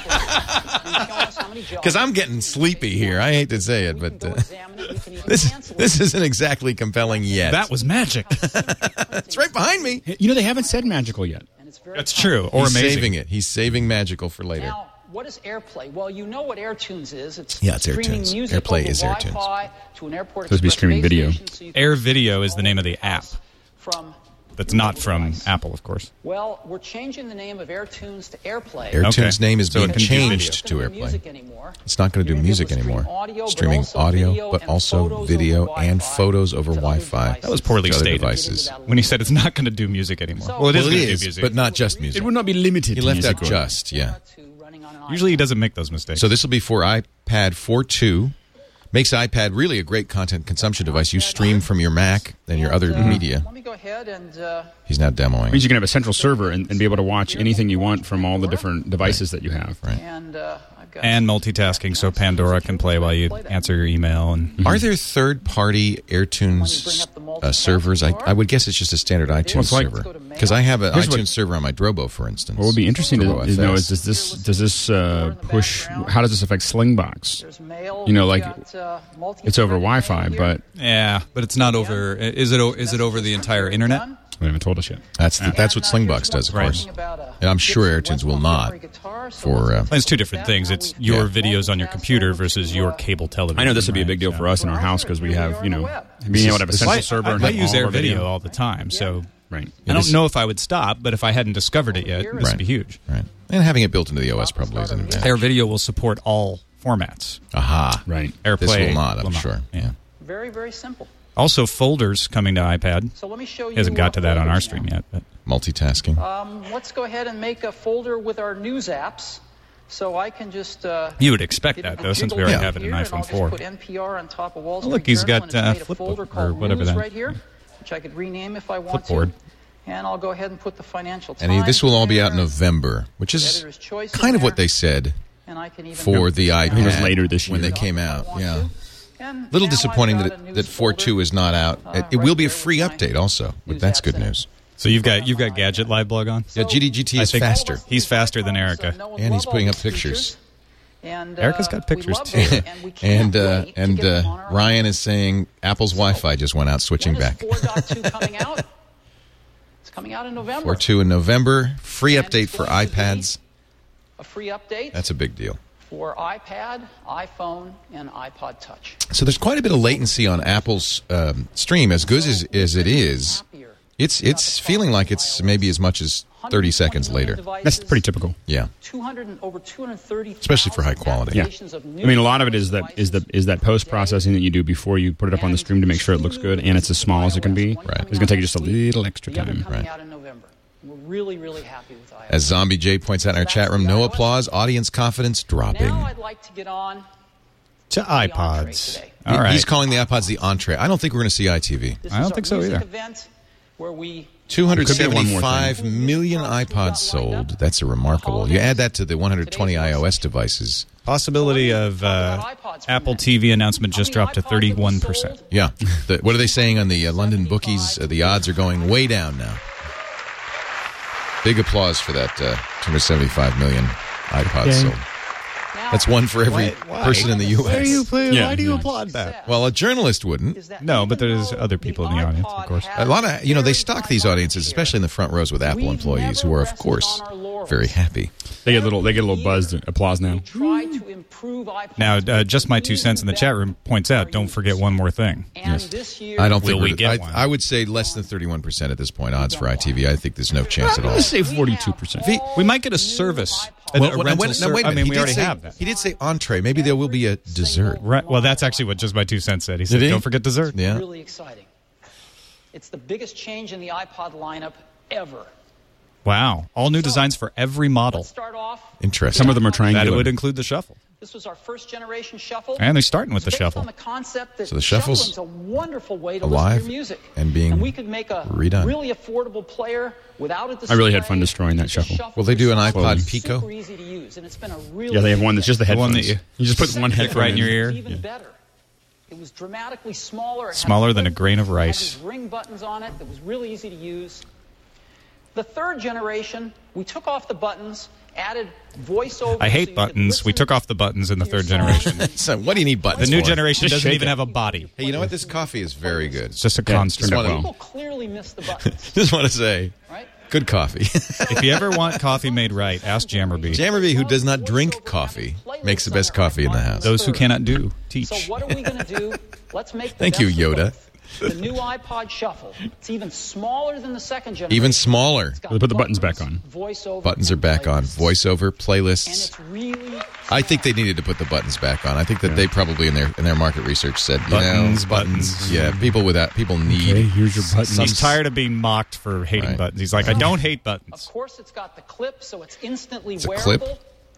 right. Because I'm getting sleepy here. I hate to say it, but this isn't exactly compelling yet. That was magic. It's right behind me. You know, they haven't said magical yet. That's true. Or He's amazing. saving it. He's saving magical for later. Now, what is AirPlay? Well, you know what AirTunes is. It's AirTunes. music AirPlay over is AirTunes. Wi-Fi to an airport supposed to be streaming video. Air Video is the name of the app. From That's not from Apple, of course. Well, we're changing the name of AirTunes to AirPlay. AirTunes' name is So being it can do changed to It's not gonna do music AirPlay. anymore. It's not going to do music anymore. Streaming audio, but also video and photos over Wi-Fi. That was poorly to other stated. devices. When he said it's not going to do music anymore. Well, it is Well, going it to is, do music. but not just music. It would not be limited He to left music. out just, yeah. Usually he doesn't make those mistakes. So this will be for iPad 4.2. Makes iPad really a great content consumption device. You stream from your Mac and your other media. Let me go ahead and He's now demoing. It means you can have a central server and be able to watch anything you want from all the different devices that you have. Right. I've got and multitasking, so Pandora can play while you answer your email. And Are there third-party AirTunes servers? I would guess it's just a standard iTunes server. Because I have an iTunes server on my Drobo, for instance. What would be interesting to Drobo know FS. is does this push? How does this affect Slingbox? there's mail. You know, We've like got, it's over multi-threading Wi-Fi, here. but yeah, but it's not over. Is it over the entire internet? they haven't told us yet. That's what Slingbox does, of course. And I'm sure AirTunes will not. It's two different things. It's your videos on your computer versus your cable television. I know this would be a big deal for us in our house because we have, being able to have a central server. and I have use all Air our Video all the time, so Right. I don't know if I would stop, but if I hadn't discovered it yet, this would be huge. Right. And having it built into the OS probably is an advantage. Air Video will support all formats. Aha. Right. AirPlay This will not, I'm will sure. Yeah. Very, very simple. Also, folders coming to iPad. So let me show you. He hasn't got to that on our folders stream now. yet. But Multitasking. Let's go ahead and make a folder with our news apps. So I can just... you would expect that, though, since we already have it in iPhone 4. Put NPR on top of Wall Street Look, he's got Flipboard or whatever that right here, which I could rename if I want Flipboard. to. And I'll go ahead and put the Financial Times. And this will all be out in November, which is kind of what they said for the iPad. It was later this year when they came out. Yeah. Little disappointing that 4.2 is not out. It will be a free update also, but that's good news. So you've got Gadget Live blog on? Yeah, GDGT is faster. He's faster than Erica. And he's putting up pictures. Erica's got pictures too. and Ryan is saying Apple's Wi-Fi just went out, switching back. 4.2 coming out. It's coming out in November. 4.2 in November. Free update for iPads. A free update. That's a big deal. For iPad, iPhone, and iPod Touch. So there's quite a bit of latency on Apple's stream. As good as it is, it's feeling like it's maybe as much as 30 seconds later. That's pretty typical. Yeah. Over 230, especially for high quality. Yeah. I mean, a lot of it is that post processing that you do before you put it up on the stream to make sure it looks good, and it's as small as it can be. Right. It's going to take you just a little extra time. Coming out in November. We're really, really happy with iOS. As Zombie J points out in our chat room, no applause, audience confidence dropping. Now I'd like to get on to iPods. All right. He's calling the iPods the entree. I don't think we're going to see iTV. I don't think so either. Where we 275 million iPods sold. That's a remarkable. You add that to the 120 iOS devices. Possibility of Apple TV announcement just dropped to 31%. Yeah. What are they saying on the London bookies? The odds are going way down now. Big applause for that 275 million iPods sold. That's one for every person in the U.S. Why do you applaud that? Well, a journalist wouldn't. No, but there's other people in the audience, of course. A lot of, they stock these audiences, especially in the front rows with Apple employees who are, of course, very happy. They get a little buzzed applause now. Now, just my 2 cents in the chat room points out, don't forget one more thing. Yes. I don't think we get one? I would say less than 31% at this point odds for ITV. I think there's no chance at all. Let's say 42%. We might get a service. Wait a minute. I mean, we already have that. He did say entree. Maybe there will be a dessert. Right. Well, that's actually what just my 2 cents said. He said, don't forget dessert. Yeah. Really exciting. It's the biggest change in the iPod lineup ever. Wow. All new designs for every model. Let's start off. Interesting. Some of them are triangular. That would include the Shuffle. This was our first generation Shuffle. And they're starting with the Shuffle. On the concept that so the Shuffle's a wonderful way to alive listen to music. And being and we could make a redone. Really affordable player without a display. I really had fun destroying that Shuffle. Will they do an iPod Pico? Super easy to use, and it's been a really yeah, they have one that's just the headphones. One that you just put one headphone right in your ear. Even better. It was dramatically smaller. Smaller than a grain of rice. It had these ring buttons on it that was really easy to use. The third generation, we took off the buttons, added voiceover. I hate buttons. We took off the buttons in the third generation. So what do you need buttons The new for? generation Just doesn't shake even it. have a body. Hey, you know what? This coffee is very good. It's just a construct. People clearly miss the buttons. Just want to say, right? good coffee. If you ever want coffee made right, ask Jammerby. Jammerby, who does not drink coffee, makes the best coffee in the house. Those who cannot do, teach. So what are we going to do? Let's make the Thank you, best of Yoda. both. The new iPod Shuffle. It's even smaller than the second generation. Even smaller. They put the buttons back on. Voiceover Buttons are back on. Voiceover, playlists. And it's really... I think they needed to put the buttons back on. I think that they probably in their market research said, buttons. Yeah, people need. Okay, here's your buttons. He's tired of being mocked for hating buttons. He's like, I don't hate buttons. Of course, it's got the clip, so it's instantly It's a wearable. clip?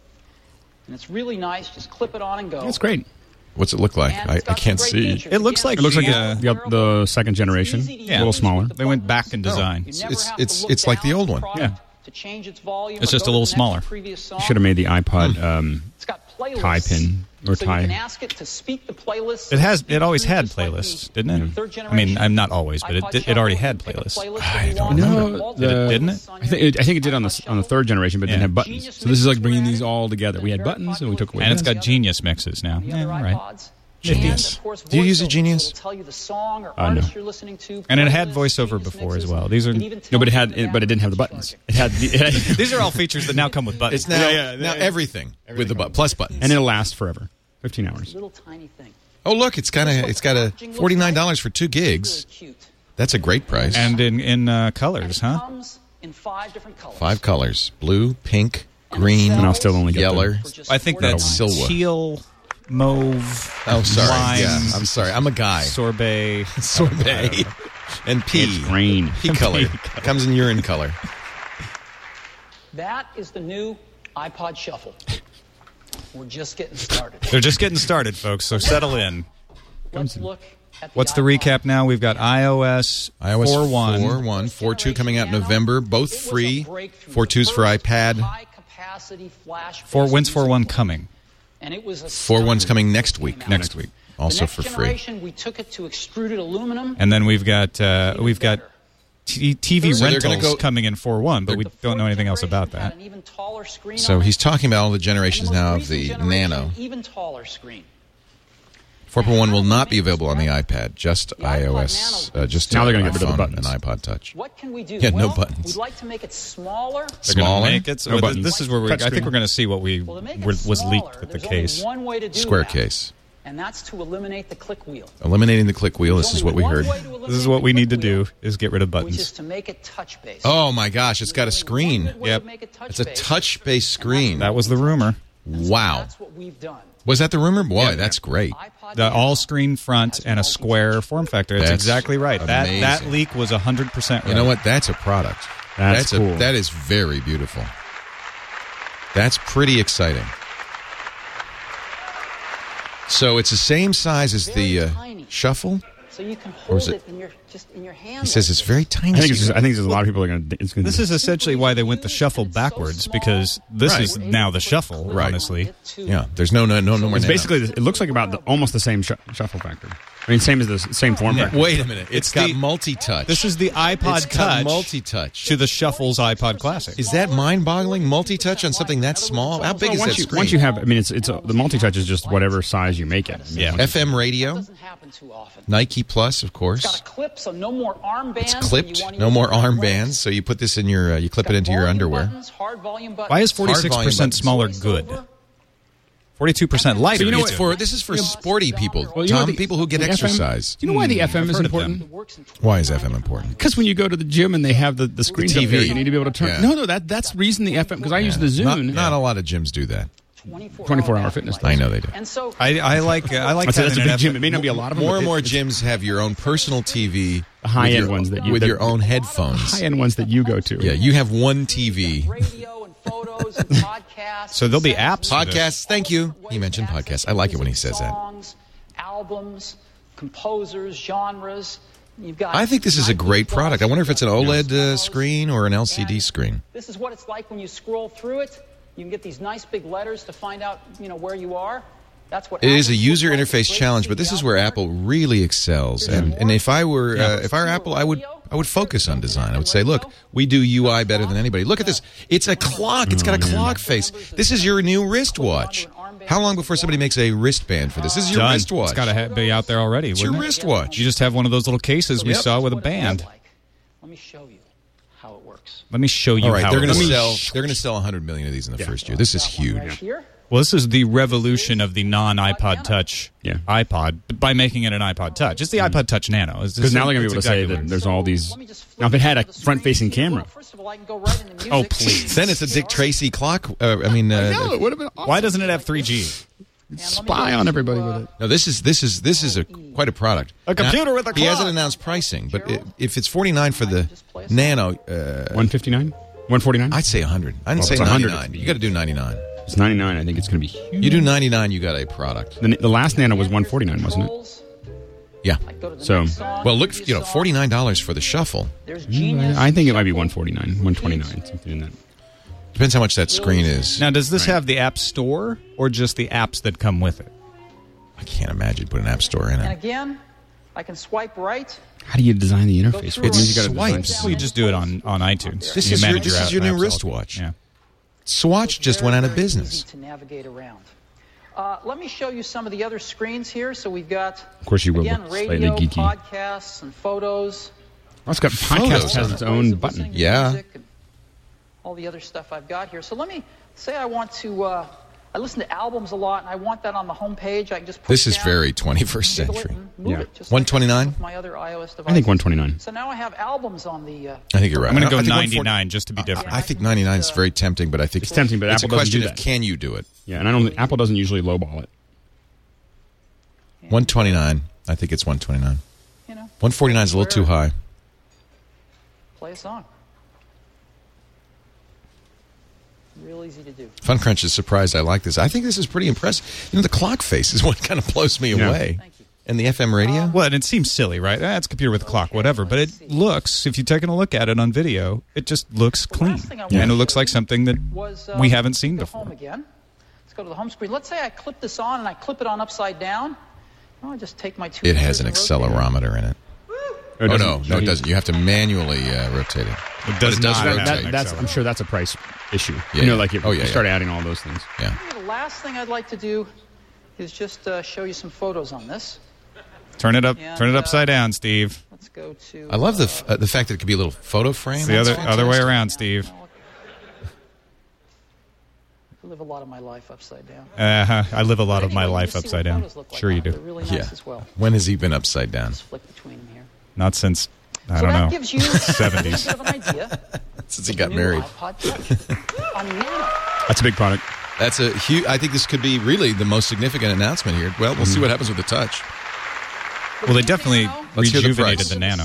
And it's really nice. Just clip it on and go. That's great. What's it look like? And I it's got can't some see. great features. It looks like the second generation. Yeah. A little smaller. They went back in design. You never have to It's look like the down old the one. product Yeah. To change its volume. It's or just go a to little the next smaller. previous song. You should have made the iPod It's got playlists. tie pin or so tie. you can ask it to speak the playlist. It always had playlists, didn't it? Third I mean, I'm not always, but it already had playlists. I don't know. Didn't it? I think it did on the third generation, but it didn't have buttons. So this is like bringing these all together. We had buttons and we took away. And it's buttons. got Genius mixes now. The other Yeah, right. iPods. Genius. And, of course, Do you use a voiceover, Genius? so it'll tell you the song or No. artist you're listening to. And it had playlists, voiceover Genius before mixes. as well. These are It even No, but tells it you didn't have the buttons. It had these are all features that now come with buttons. It's now everything with the plus buttons. and it'll last forever, 15 hours. Little tiny thing. Oh, look, it's got a $49 for 2 gigs. Really cute. That's a great price. And in colors, And it huh? comes in 5 different colors. 5 colors: blue, pink, green, And I'll still only get yeller. For just I think $4. that's Silva. teal, mauve, Oh, sorry. lime, Yeah, I'm sorry. I'm a guy. sorbet. Sorbet and pea. It's green. Pea color. Comes in urine color. That is the new iPod Shuffle. We're just getting started. They're just getting started, folks, so settle in. Let's look at What's the recap now? We've got iOS 4.1. 4.1, 4.2 coming out in November, both free. 4.2's for iPad. When's 4.1 coming? And it was 4.1's coming next week. Next week. Also for free. We took it to extruded aluminum. And then we've got TV So they're rentals gonna go- coming in 4.1, but we don't know anything else about that. So he's talking about all the generations now of the Nano. Even taller screen. 4.1 will not be available on the iPad, just iOS, just Now they're gonna get rid of the iPhone buttons. and iPod Touch. What can we do? Yeah, no Well, buttons. We'd like to make it smaller. They're going Smaller? to make it. So No th- buttons. this is where I think we're going to see what Well, to make it was smaller, leaked with the there's only case. one way to do Square that, case. and that's to eliminate the click wheel. Eliminating the click wheel, this There's is what we only heard. one way to eliminate This is what the we click need to wheel, do, is get rid of which is buttons. to make it touch-based. Oh my gosh, it's got a screen. One way Yep. to make it It's a touch-based, touch-based screen. That was the rumor. Wow. That's what we've done. Was that the rumor? Boy, that's great. iPod The Nano all-screen front has and a square form factor. That's That's exactly right. That amazing. leak was 100% right. You know what? That's a product. That's cool. That is very beautiful. That's pretty exciting. So it's the same size as the Very tiny. Shuffle? So you can Or is hold it- in your hand. He says it's very tiny. I think there's a lot of people are going to. This is essentially why they went the shuffle backwards, because this Right. is now the shuffle, Right. honestly. Yeah, there's no more It's nano. basically, it looks like about almost the same shuffle factor. I mean, same as the same form factor. Wait a minute. It's got the- multi-touch. This is the iPod It's got Touch multi-touch. to the Shuffle's iPod Classic. Is that mind-boggling? Multi-touch on something that small? How big Well, is that once you, screen? once you have, I mean, it's the multi-touch is just whatever size you make it. Yeah. FM radio, Doesn't happen too often. Nike Plus, of It's got course. a clip, so no more armbands. It's when you clipped. want to No use more your arm armbands. So you put this in your, you clip it into your volume underwear. buttons, hard volume buttons. Why is volume 46% smaller buttons. good? 42% lighter. So you know It's what? This is for sporty people, Well, you know Tom. the- People who get the FM exercise. Do you know why the FM is heard of important? them. Works in Why is FM important? Because when you go to the gym and they have the screen TV. TV, you need to be able to turn. Yeah. No, that's the reason the FM. Because I use the Zune. Not a lot of gyms do that. 24-hour fitness. I know they do. And so I like That's a having big an gym. FM. It may not be a lot of them. More but and more it's gyms have your own personal TV, The high-end with your- ones that you- with that- your own headphones. high-end ones that you go to. Yeah, you have one TV. radio and photos and podcasts. So there'll be apps for this. Podcasts. Thank you. He mentioned podcasts. I like it when he says that. Songs, albums, composers, genres. You've got. I think this is a great product. I wonder if it's an OLED screen or an LCD screen. This is what it's like when you scroll through it. You can get these nice big letters to find out, where you are. That's what It is a Apple's user look like. interface It's great challenge, to but see this is out where there. Apple really excels. And if I were Apple, I would focus on design. I would say, look, we do UI better than anybody. Look at this. It's a clock. It's got a clock face. This is your new wristwatch. How long before somebody makes a wristband for this? This is your Done. wristwatch. It's got to be out there already. It's your wouldn't it? wristwatch. You just have one of those little cases we Yep. saw with a What it looks band. like. Let me show you how it works. Let me show you All right, how they're it going to works. sell. They're going to sell 100 million of these in the first year. This is huge. Right here. Well, this is the revolution of the non-iPod Touch iPod by making it an iPod Touch. It's the iPod Touch Nano. Because now they're going to be able to say exactly that what there's all these. Let me just Now, if it had a front-facing screen. camera. First of all, I can go right into music. Oh, please. Then it's a Dick Tracy clock. No, it would have been awesome. Why doesn't it have 3G? Spy on everybody with it. No, this is quite a product. A computer Now, with a He hasn't clock. announced pricing, but if it's $49 for the Nano, 159, 149. I'd say 100. I'd Well, say it's 100. 99. You got to do 99. It's 99. I think it's going to be huge. You do 99, you got a product. The last Nano was 149, wasn't it? Yeah. Go to the So, next song. Well, look, You saw $49 for the Shuffle. There's Genius. I think it might be 149, 129, something in that. Depends how much that screen is. Now, does this have the App Store or just the apps that come with it? I can't imagine put an app store in And it. again, I can swipe right. How do you design the interface? through It means it. you gotta design Swipes. Well, you just do it on iTunes. This You is your- manage this is your new apps all- wristwatch. Yeah. Swatch just went out of business. Easy to navigate around. Let me show you some of the other screens here. So we've got, Of course you will again, look slightly radio, geeky. podcasts, and photos. Oh, it's got Photos podcast has on its it. own Ways of button. listening to Yeah. music and all the other stuff I've got here. So let me say I want to. I listen to albums a lot, and I want that on the home page. I can just push This is down, very 21st jiggle it, century. and move Yeah. it, just like I do 129? with my other iOS devices. I think 129. So now I have albums on the. I think you're right. I'm going to go I think 99 just to be different. I think 99 is very tempting, but I think It's tempting, but it's Apple a doesn't question do of that. can you do it. Yeah, and I don't think Apple doesn't usually lowball it. 129. I think it's 129. 149 is a little too high. Play a song. Real easy to do. Fun Crunch is surprised I like this. I think this is pretty impressive. The clock face is what kind of blows me away. Thank you. And the FM radio? Well, and it seems silly, right? It's a computer with a clock, whatever. But it looks, if you're taking a look at it on video, it just looks clean. And it looks like something that we haven't seen before. Home again. Let's go to the home screen. Let's say I clip this on and I clip it on upside down. I just take my 2 It has an fingers and rotate accelerometer in it. Oh, no, it doesn't. You have to manually rotate it. It does not. That's, I'm sure that's a price issue. Yeah, like you start adding all those things. Yeah. The last thing I'd like to do is just show you some photos on this. Turn it up. Turn it upside down, Steve. Let's go to. I love the fact that it could be a little photo frame. It's the other way around, Steve. I live a lot of my life upside down. I live a lot of my life upside down. Sure you do. They're really nice as well. When has he been upside down? Just flick between them here. Not since, I don't know, 70s. An idea. Since he got married. That's a big product. That's a huge. I think this could be really the most significant announcement here. Well, we'll see what happens with the Touch. Well, they definitely Let's hear the rejuvenated price. the Nano.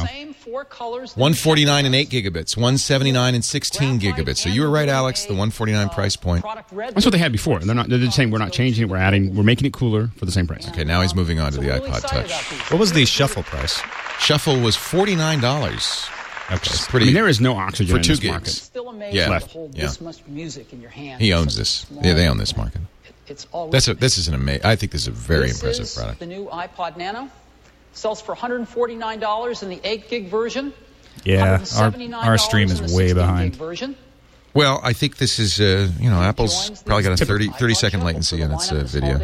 149 and 8 gigabits, 179 and 16 gigabits. So you were right, Alex. The 149 price point. That's what they had before. They're saying we're not changing it. We're making it cooler for the same price. Okay, now he's moving on to the iPod Touch. What was the Shuffle price? Shuffle was $49. Okay, it's pretty. there is no oxygen for in 2 this gigs. market. Still amazing Yeah, to hold yeah. this much music in your hand. He owns this. Yeah, they own this market. It's all. This is an amazing. I think this is a very This impressive is product. The new iPod Nano sells for $149 in the 8 gig version. Yeah, $179 our stream is in the way 16 gig behind. version. Well, I think this is, Apple's probably got a 30 second latency in its video.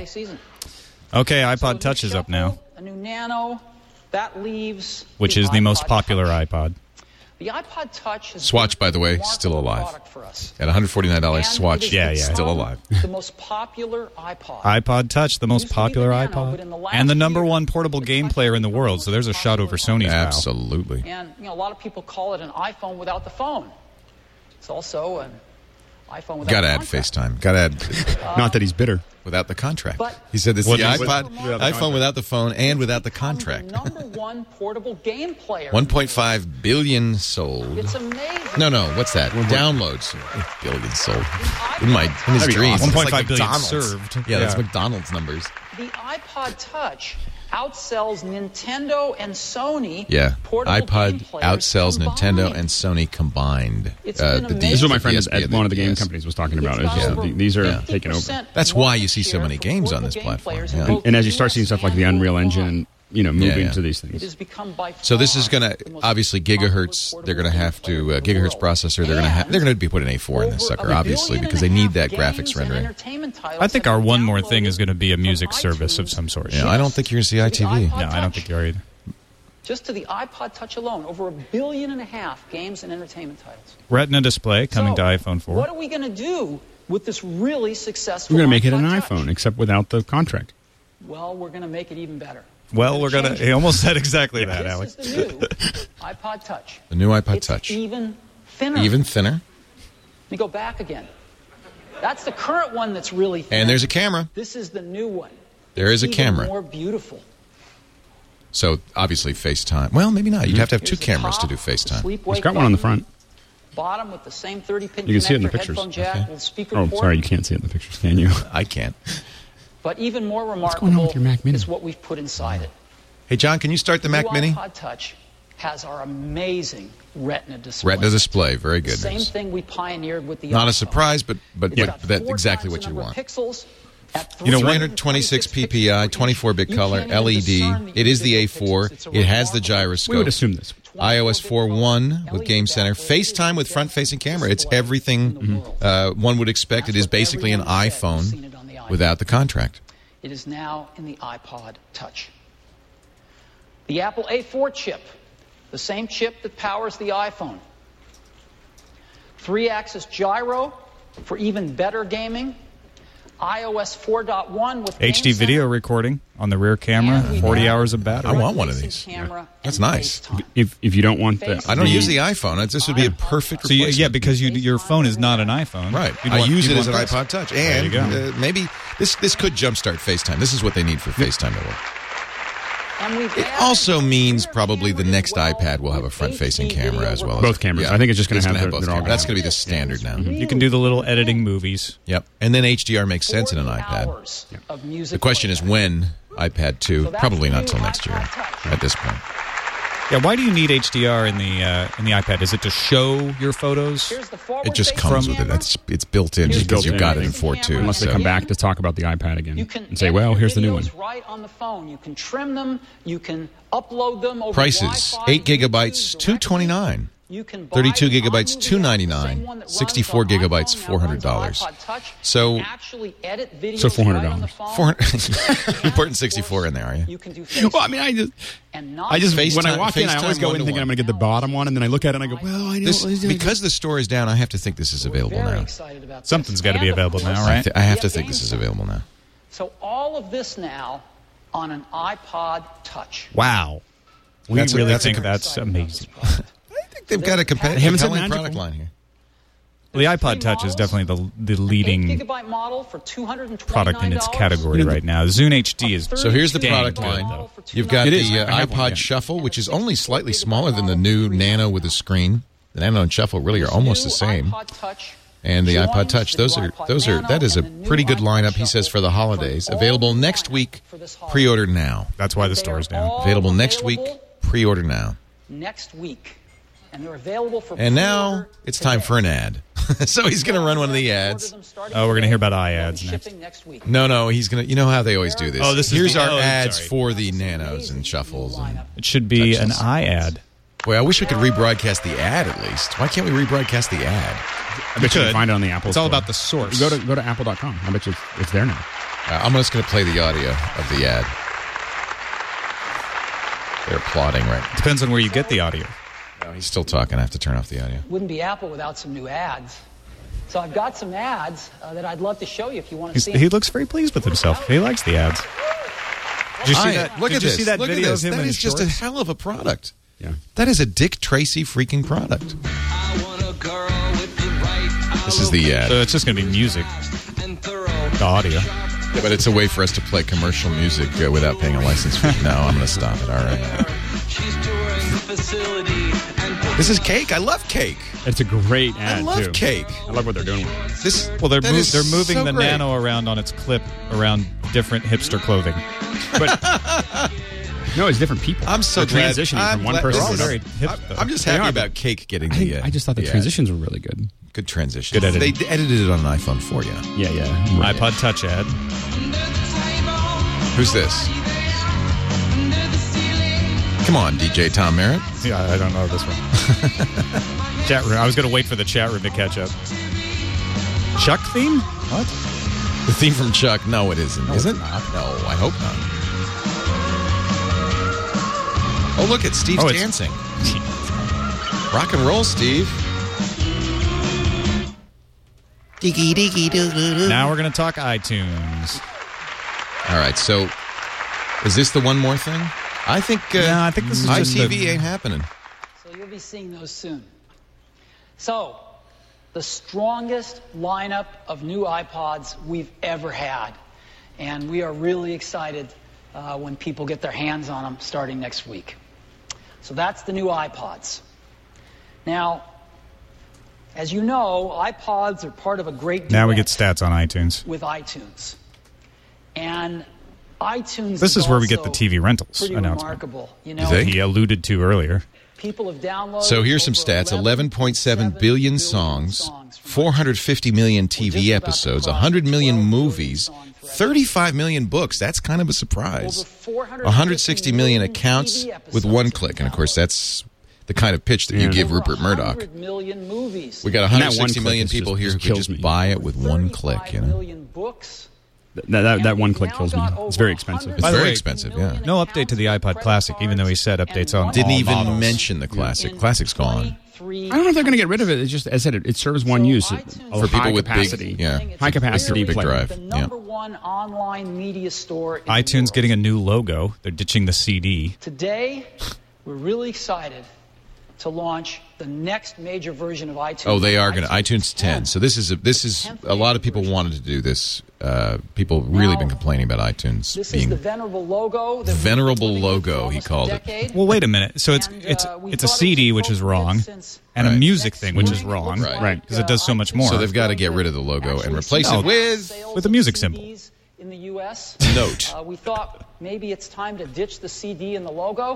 Okay, iPod Touch is up now, A new Nano that leaves. which is the most popular iPod. The iPod Touch is Swatch, by the way, still alive. At $149, Swatch, still alive. The most popular iPod. iPod Touch, the most popular iPod, and the number one portable game player in the world. So there's a shot over Sony's bow. Absolutely. And a lot of people call it an iPhone without the phone. It's also an iPhone without. Got to the add contract. FaceTime. Got to add. Not that he's bitter. Without the contract. But- He said this is the What is- iPod, without the iPhone without the phone and without the contract. The number one portable game player. 1.5 billion sold. It's amazing. No, what's that? Downloads. Billion sold. In his dreams. awesome. It's 1.5 like billion McDonald's. served. Yeah, that's Yeah. McDonald's numbers. The iPod Touch outsells Nintendo and Sony. Yeah. portable game iPod players outsells combined. Nintendo and Sony combined. It's been amazing. This is what my friend PSP at one of the game DS. companies was talking about. It's Is just over these are 50% taking over. That's why you see so market many share games for on this portable game platform, players yeah. in both And as you the start seeing US stuff like the and Unreal worldwide. Engine, moving Yeah. to these It things. has become by So this is far going the to most obviously popular gigahertz. portable They're going to game have player to in the gigahertz world. processor. They're going to be putting A4 in this Over sucker, a obviously, billion because they and a need half that games graphics and rendering. entertainment titles I think have our been one more thing downloaded is going to be a music from service of iTunes. some sort. Yeah, I don't think you're going to see ITV. iPod No, I don't think you are either. Just to the iPod Touch alone, over 1.5 billion games and entertainment titles. Retina display coming to So, iPhone 4. What are we going to do with this really successful? We're going to make it an iPod Touch? iPhone, except without the contract. Well, we're going to make it even better. Well, we're going to... He almost said exactly that, This Alex. is the new iPod Touch. The new iPod It's Touch. even thinner. Even thinner. Let me go back again. That's the current one that's really thin. And there's a camera. This is the new one. There is a Even camera. more beautiful. So obviously FaceTime. Well, maybe not. You'd have to have two Here's the cameras to top, do the FaceTime. sleep-wake It's got one on the button, front. Bottom with the same 30-pin You can see it in the connector, pictures. headphone jack, Okay. little speaker Oh, port. sorry, you can't see it in the pictures, can you? I can't. But even more What's going on remarkable with your Mac Mini? is what we've put inside it. Hey, John, can you start the Mac New Mini? iPod Touch has our amazing Retina display. Retina display. Very good Same news. thing we pioneered with the Not a iPhone. surprise, but It's got that's 4 exactly times what the you number want. of pixels at 326 PPI, 24-bit color, LED. It is the A4. It has the gyroscope. We would assume this. iOS 4.1 with Game Center. FaceTime with front-facing camera. It's everything one would expect. It is basically an iPhone without the contract. It is now in the iPod Touch. The Apple A4 chip, the same chip that powers the iPhone. 3-axis gyro for even better gaming. iOS 4.1 with HD Game video Center. recording on the rear camera, And we 40 have hours of battery. I want one of front-facing these. camera That's and nice. FaceTime. If you don't want the... I don't use the iPhone. This would be a perfect So, replacement. yeah, because your phone is not an iPhone. Right. You'd I want- use you'd it as an want this. iPod Touch. There you And go. maybe this could jumpstart FaceTime. This is what they need for FaceTime to work. And we've It also means probably the next iPad will have a front-facing camera as well. Both cameras. I think it's just going to have both they're all cameras. That's going to be the standard now. You can do the little editing movies. Yep. And then HDR makes sense in an iPad. of music. The question is when iPad 2, probably not till next year at this point. Yeah, why do you need HDR in the iPad? Is it to show your photos? It just comes with it. It's built in because you've got it in 4.2. Unless they come back to talk about the iPad again and say, well, here's the new one. Right on the phone. You can trim them. You can upload them over Prices: Wi-Fi. 8 gigabytes, $229. You can 32 buy gigabytes, $299. 64 gigabytes, $400. So $400. 400. You're putting 64 in there, are you? You can do Well, I mean, I just when I walk in, I always go in thinking I'm going to get the bottom one, and then I look at it and I go, well, I know. Because the store is down, I have to think this is available now. Something's got to be available now, right? I have to think this is available now. So all of this now on an iPod Touch. Wow. We That's really a- think that's amazing. I think they've got a compelling product line here. Well, the iPod Touch is definitely the leading 8GB model for $229. product in its category right now. Zune HD is So here's the dang product good, line. though. You've got It the is. I have iPod one, yeah. Shuffle, which is only slightly smaller than the new Nano with a screen. The Nano and Shuffle really are almost the same. And the iPod Touch, that is a pretty good lineup, he says, for the holidays. Available next week, pre-order now. That's why the store's down. Available next week, pre-order now. Next week. And they're available for And now pre-order it's time today. for an ad. So he's going to run one of the ads. Oh, we're going to hear about iAds next. Shipping next week. No, he's going to, you know how they always do this. Oh, this is Here's the- our oh, ads sorry. for the Nanos and Shuffles. And, It should be an Touches. iAd. boy, I wish we could rebroadcast the ad at least. Why can't we rebroadcast the ad? I bet you could. can find it on the Apple It's all Store. about the source. Go to apple.com. I bet you it's there now. I'm just going to play the audio of the ad. They're applauding, right? Depends on where you get the audio. No, he's still talking. I have to turn off the audio. Wouldn't be Apple without some new ads. So I've got some ads that I'd love to show you if you want to see He looks very pleased with himself. He likes the ads. Did you see that? Look did at you this. see that Look at video this. of him That in is his just a shorts? hell of a product. Yeah. That is a Dick Tracy freaking product. This is the ad. So it's just going to be music. The audio. Yeah, but it's a way for us to play commercial music without paying a license fee. No, I'm going to stop it. All right. This is Cake. I love Cake. It's a great ad, I love too. Cake. I love what they're doing with it. This. Well, they're that is moving so the great. Nano around on its clip around different hipster clothing. But no, it's different people. I'm so They're glad. transitioning I'm from one glad- person this to is- very another. hip, though. I'm just They happy are, about but Cake getting the. I just thought the ad. transitions were really good. Good transition. Good editing. They edited it on an iPhone for you. Yeah. Right. iPod Touch ad. Who's this? Come on, DJ Tom Merritt. Yeah, I don't know this one. Chat room. I was going to wait for the chat room to catch up. Chuck theme? What? The theme from Chuck. No, it isn't. No, Is it's it? not. No, I hope not. Oh, look, it's Steve's Oh, it's- dancing. Rock and roll, Steve. Now we're going to talk iTunes. All right, so is this the one more thing? I think, No, I think this is just ITV the- ain't happening. So you'll be seeing those soon. So, the strongest lineup of new iPods we've ever had. And we are really excited when people get their hands on them starting next week. So that's the new iPods. Now, as you know, iPods are part of a great Now we duet get stats on iTunes. with iTunes. And iTunes This is where we get the also TV rentals pretty announcement. remarkable. You You know, think? He alluded to earlier. people have downloaded. So here's some over stats. 11.7 billion songs, 450 million TV episodes, 100 million movies, 35 million books. That's kind of a surprise. 160 million accounts with one click. And, of course, that's the kind of pitch that you give Rupert Murdoch. 100 million movies. We got And that one 160 click million is people just- here who just could kills just me. buy it with one click, you know. million books. That one click kills me. It's very expensive. It's By the very way, expensive, yeah. No update to the iPod Classic, even though he said updates on Didn't all even models. mention the Classic. Classic's gone. I don't know if they're going to get rid of it. It's just, as I said, it serves one use. For people with capacity. big, yeah, High capacity big player. drive. The Yeah. number one online media store in the iTunes world. getting a new logo. They're ditching the CD. Today, we're really excited to launch the next major version of iTunes. Oh, they are going to iTunes 10. So this is a lot of people wanted to do this. People really been complaining about iTunes This being is the venerable logo. the venerable logo. He called it. Well, wait a minute. So it's a CD, which is wrong, and a music thing, which is wrong, Right. Because it does so much more. So they've got to get rid of the logo and replace it with a music symbol. In the U.S. Note. We thought maybe it's time to ditch the CD and the logo.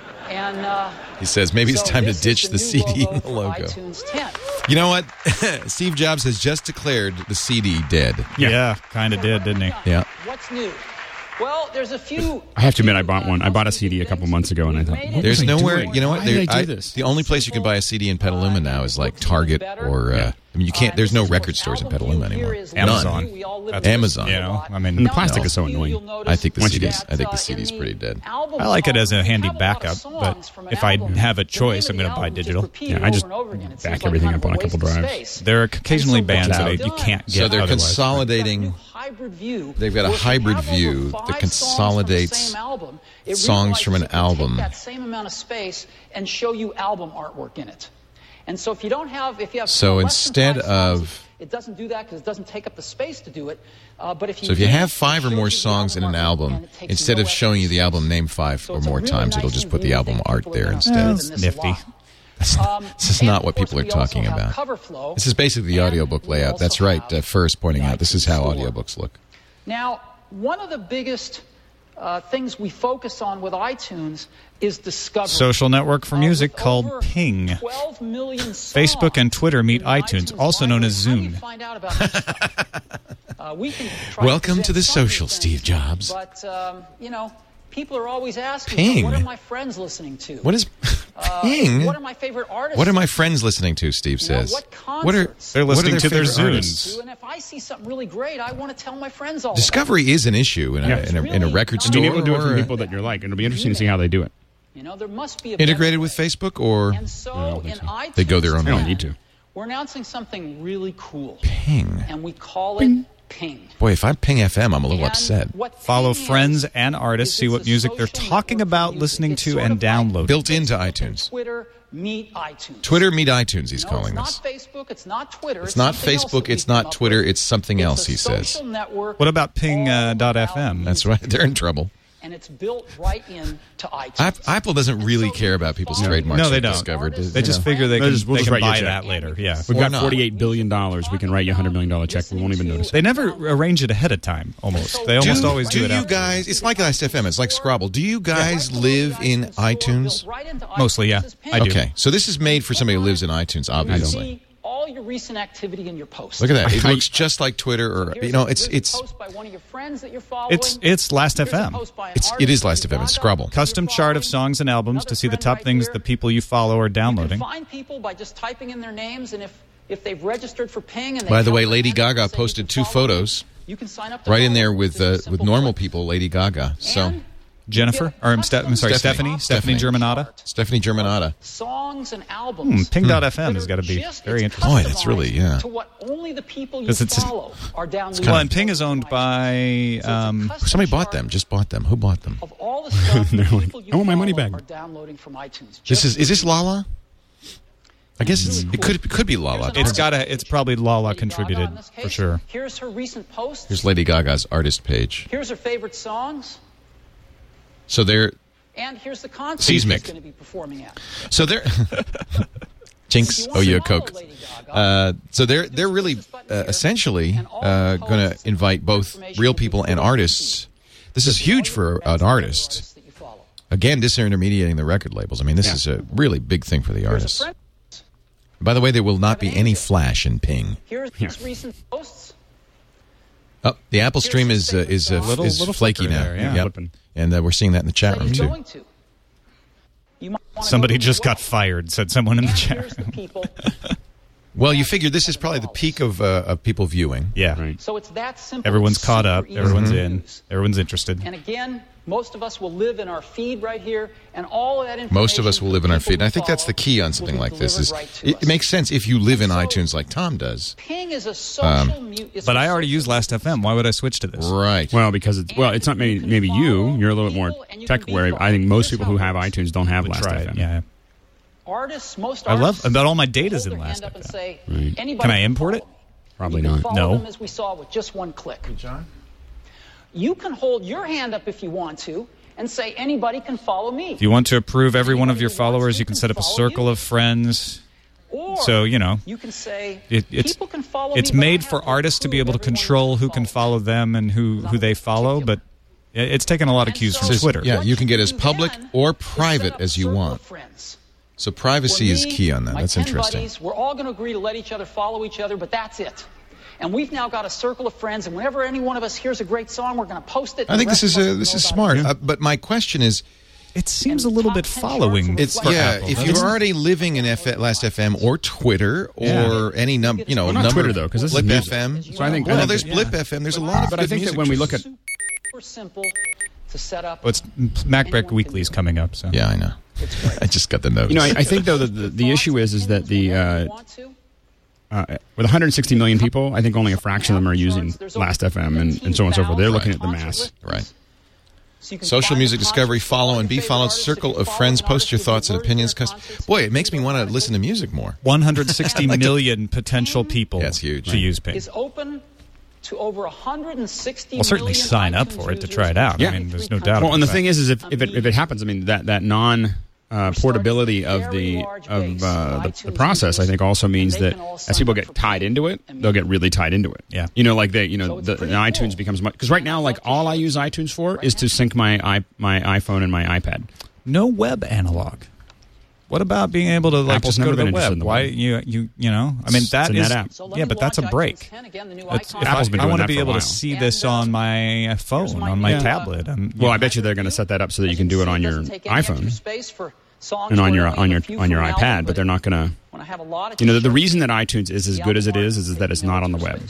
And he says maybe it's time to ditch the CD and the logo. iTunes 10. You know what? Steve Jobs has just declared the CD dead. Yeah, kind of did, didn't he? Yeah. What's new? Well, there's a few. I have to admit, I bought one. I bought a CD a couple months ago, and I thought, what There's was I nowhere. doing? You know what? Why did I do this? The only place you can buy a CD in Petaluma now is like Target or. I mean, you can't. There's no record stores in Petaluma anymore. Amazon. None. Amazon. You know, I mean, And the plastic is so annoying. I think the Once you CD's. I think the CD's pretty dead. I like it as a handy backup, but if I have a choice, I'm going to buy digital. Yeah, I just back everything up on a couple drives. There are occasionally bands that you can't get. So they're otherwise. consolidating. They've got a hybrid view that consolidates songs from an album. Take that same amount of space and show you album artwork in it. And so if you have So less than instead 5 songs, of it doesn't do that because it doesn't take up the space to do it. But if So if you have 5 or more songs in an album, instead of showing you the album name 5 or more times, it'll just put the album art there instead. That's nifty. This is not what people are talking about. This is basically the audiobook layout. That's right. First pointing out this is how audiobooks look. Now, one of the biggest things we focus on with iTunes is discovery. Social network for music called Ping. 12 million songs Facebook and Twitter meet iTunes, also known as Zune. Find out about this? We can try Welcome to the present social, something Steve Jobs. But, people are always asking, Ping. what are my friends listening to? What is Ping? What are my favorite artists? What are my friends listening to? Steve says. What concerts? They're listening to their favorite Zune. artists? And if I see something really great, I want to tell my friends all Discovery is an issue in a record store. Being able to do it from or people that you're like, and it'll be interesting to see how they do it. there must be a integrated with Facebook, or And so in iTunes, they go their own I don't way. need to. We're announcing something really cool. Ping. And we call it Ping. Boy, if I'm Ping FM, I'm a little And upset. what Follow Ping friends is, and artists, is see it's what a music they're social talking network about, for music. listening It's to, sort and of like downloading. Built into iTunes. Twitter meet iTunes. Twitter meet iTunes, he's calling it's this. not Facebook, it's not Twitter. It's not something else Facebook, that it's we came not up Twitter, with. it's something else, he a says. social network What about all Ping.fm? That's right, they're in trouble. And it's built right into iTunes. Apple doesn't really care about people's trademarks. No, they they've don't. discovered. They just figure they We'll can, just they can write you a buy check. that later. Yeah. We've Or got not. $48 billion. We can write you a $100 million check. We won't even notice it. They never arrange it ahead of time, almost. They almost always do it you after. guys, it's like Last.fm, it's like Scrabble. Do you guys live in iTunes? Mostly, yeah. I do. Okay, so this is made for somebody who lives in iTunes, obviously. See all your recent activity in your posts. Look at that. It looks just like Twitter, or, Here's it's a post by one of your friends that you're following. It's Last Here's a FM. post by an it artist is like Last.fm, it's Gaga Scrabble. that Custom you're chart of following. songs and albums Another to see the friend top right things here. the people you follow are You can downloading. find people by just typing in their names, and if they've registered for Ping, and they By the way, tell their Lady friends Gaga and say posted you 2 can follow them, photos you can sign up to right in follow there them. with It's a simple normal click. people, Lady Gaga. So And Jennifer, or I'm sorry, Stephanie. Stephanie Germanata. Stephanie Germanata. songs and albums. Ping.fm has got to be Just- very it's interesting. Boy, that's really, yeah. To what only the people you 'Cause it's- follow are downloading. Well, and Ping is owned by. Somebody bought them, just bought them. Who bought them? Of all the stuff They're the like, people you "I want my money follow back." are downloading from iTunes. Is Just this Lala? I guess it could be Lala. It's probably Lala Lady Gaga contributed in this for case. sure. Here's her recent posts. Here's Lady Gaga's artist page. Here's her favorite songs. So they're And here's the concert Seismic. she's going to be performing at. so they're Jinx, oh yeah, Coke. So they're really essentially going to invite both real people and artists. This is huge for an artist. Again, disintermediating the record labels. I mean, this is a really big thing for the artists. By the way, there will not be any flash in Ping. Here's his recent posts. Oh, the Apple Stream is Little flaky flicker now. there, yeah. Yep. Flipping. And we're seeing that in the chat That room he's too. going to. You might wanna Somebody go to just the got web. fired, said someone in the And chat here's the room. people. Well, you figure this is probably the peak of people viewing. Yeah. Right. So it's that simple. Everyone's It's caught up. super easy Everyone's to in. use. Everyone's interested. And again, most of us will live in our feed right here, and all of that information. Most of us will live in our for feed. And I people think that's the key on something will be like this. delivered Is right to it us. makes sense if you live in So- iTunes like Tom does. Ping is a social mute. But I already use Last.fm. Why would I switch to this? Right. Well, because it's not maybe you. You're a little bit more tech aware. I think most people who have iTunes don't have Try it. Last.fm. Yeah. artists, most I love artists about all my data's in hold their hand up and Last.fm. say, Right. anybody Can I import follow it? me. Probably You can not. follow No. them, as we saw, with just one click. John? You can hold your hand up if you want to and say anybody can follow me. If you want to approve every one of your followers, you can set up a circle of friends. Or So, you know, you can say it's people can follow it's me, but I made have for to artists to be able to approve everyone control who who can follows follow them and who they follow, but it's taken a lot of cues from so- Twitter. Yeah, you can get as do public then or is set private up a as you circle want. of friends. So privacy Where is me, key on that. my That's 10 interesting. buddies, we're all going to agree to let each other follow each other, but that's it. And we've now got a circle of friends, and whenever any one of us hears a great song, we're going to post it. I think this is know smart. about it. But my question is, It seems a And little top bit 10 following. charts it's reflect yeah. Apple, If doesn't you're it? already living in Last FM or Twitter or Yeah. any Well, not number, Twitter, though, 'cause this is Blip music. FM. So I think- well, I think there's that- Blip FM. There's a lot of. But I good think that music when we look at Super simple to set up. Well, it's MacBreak Weekly is coming up. So Yeah, I know. I just got the notice. You know, I think though that the issue is that the Want to? with 160 million people, I think only a fraction of them are using Last FM and so on and so forth. They're looking at the mass. Right. So you can Social find music the discovery, concert, follow and be favorite followed, artists. circle If you of follow friends, an post artist your with thoughts and words, opinions. their concerts, Boy, it makes me want to listen to music more. 160 million potential people That's huge. to use Ping. is open to over 160 Well, certainly million sign up iTunes for it to users try it out. Yeah. I mean, there's no doubt. Well, and the about thing that. is if it happens, I mean that non portability of the process, I think also means that as people get tied into it, they'll get really tied into it. Yeah. You know, like the iTunes becomes much, because right now, like all I use iTunes for is to sync my iPhone and my iPad. no web analog. What about being able to like Apple's just go never to the been interested web? in the Why web. you know? I mean, that It's a is net app. yeah, but that's a break. If Apple's been I doing want to that be for a able while. to see this on my phone, on my tablet. Well, I bet you they're going to set that up so that you can do it on your iPhone and on your iPad, but they're not going to. You know, the reason that iTunes is as good as it is that it's not on the web.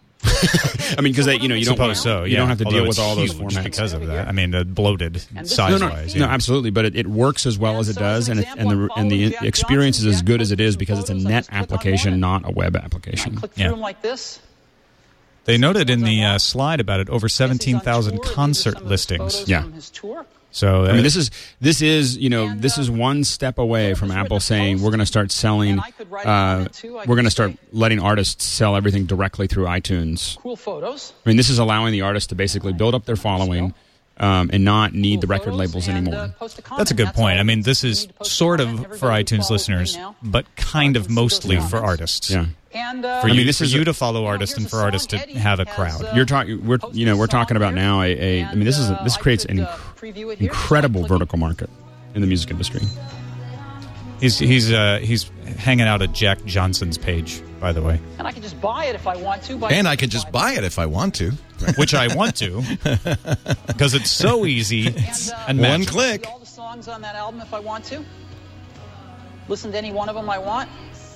I mean, because you don't Suppose so. Yeah. You don't have to Although deal with it's all those huge formats because of that. I mean, bloated No, size-wise. no, absolutely. But it works as well as it does, and the experience is as good as it is because it's a net application, not a web application. Click through them like this. They noted in the slide about it over 17,000 concert listings. Yeah. So I mean, this is one step away from Apple saying we're going to start selling, we're going to start letting artists sell everything directly through iTunes. Cool photos. I mean, this is allowing the artists to basically build up their following and not need the record labels anymore. That's a good point. I mean, this is sort of for iTunes listeners, but kind of mostly for artists. Yeah. For you to follow artists and for artists to have a crowd. We're talking about now I mean, this creates an incredible vertical market in the music industry. He's hanging out at Jack Johnson's page, by the way. And I can just buy it if I want to. And I can just buy it if I want to. Which I want to, because it's so easy and one magical. click. All the songs on that album if I want to. Listen to any one of them I want.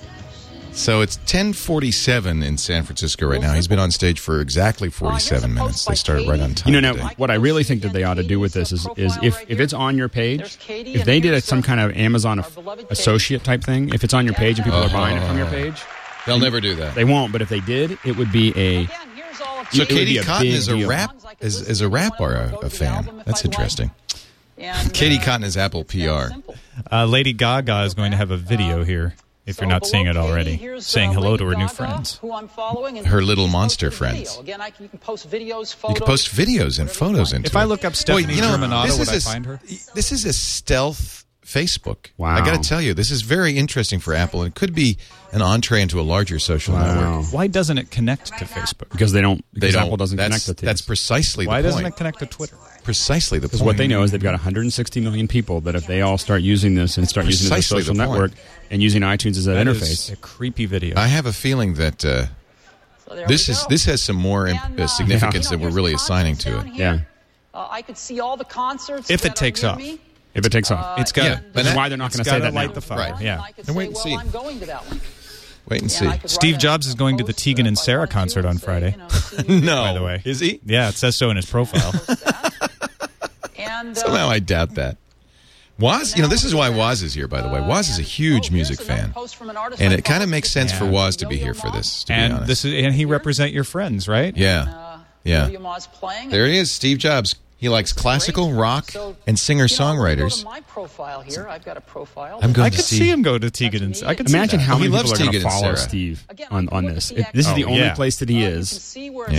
So it's 10:47 in San Francisco right now. He's been on stage for exactly 47 minutes. They started right on time. You know, today. now, what I really think that they ought to do with this is if it's on your page, if they did some kind of Amazon associate type thing, if it's on your page and people are buying it from your page, they'll never do that. They won't. But if they did, it would be a. So it would be Katie a Cotton big is a deal. rap is a rap or a fan. That's interesting. Katie Cotton is Apple PR. Lady Gaga is going to have a video here, if you're not seeing it already, saying hello to her new friends. Her little monster friends. Again, you can post videos, You can post videos and photos into it. If I look up Stephanie Germanato, would I find her? This is a stealth Facebook. Wow. I got to tell you, this is very interesting for Apple, and it could be an entree into a larger social network. Why doesn't it connect to Facebook? Because they don't. They Because don't. Apple doesn't connect with That's precisely Why the doesn't point. it connect to Twitter? Precisely the point. Because what they know is they've got 160 million people that if they all start using this and start using it as a Precisely social the point. network and using iTunes as that That interface. is a creepy video. I have a feeling that this has some more significance that we're really assigning to it. Yeah. I could see all the concerts. If it that are takes near off. me. If it takes off. It's got. yeah, but That's why they're not going to say that light now. the fire. Right. Yeah. I could And wait say, and well, see. I'm going to that one. Wait and And see. I could Steve write Jobs is going to the post Tegan and if I Sarah want to concert on say, Friday. No. By the way. Is he? Yeah, it says so in his profile. And, Somehow I doubt that. Woz, this is why Woz is here, by the way. Woz is a huge music fan. And it kind of makes sense for Woz to be here for this, to be honest. And he represent your friends, right? Yeah. Yeah. There he is, Steve Jobs. He likes classical, rock, and singer-songwriters. My profile here. I've got a profile. I'm going I to could see him go to Tegan and I could Imagine see that. how many He people loves are going to Tegan and follow Sarah. Steve on this. This is the only yeah. place that he is.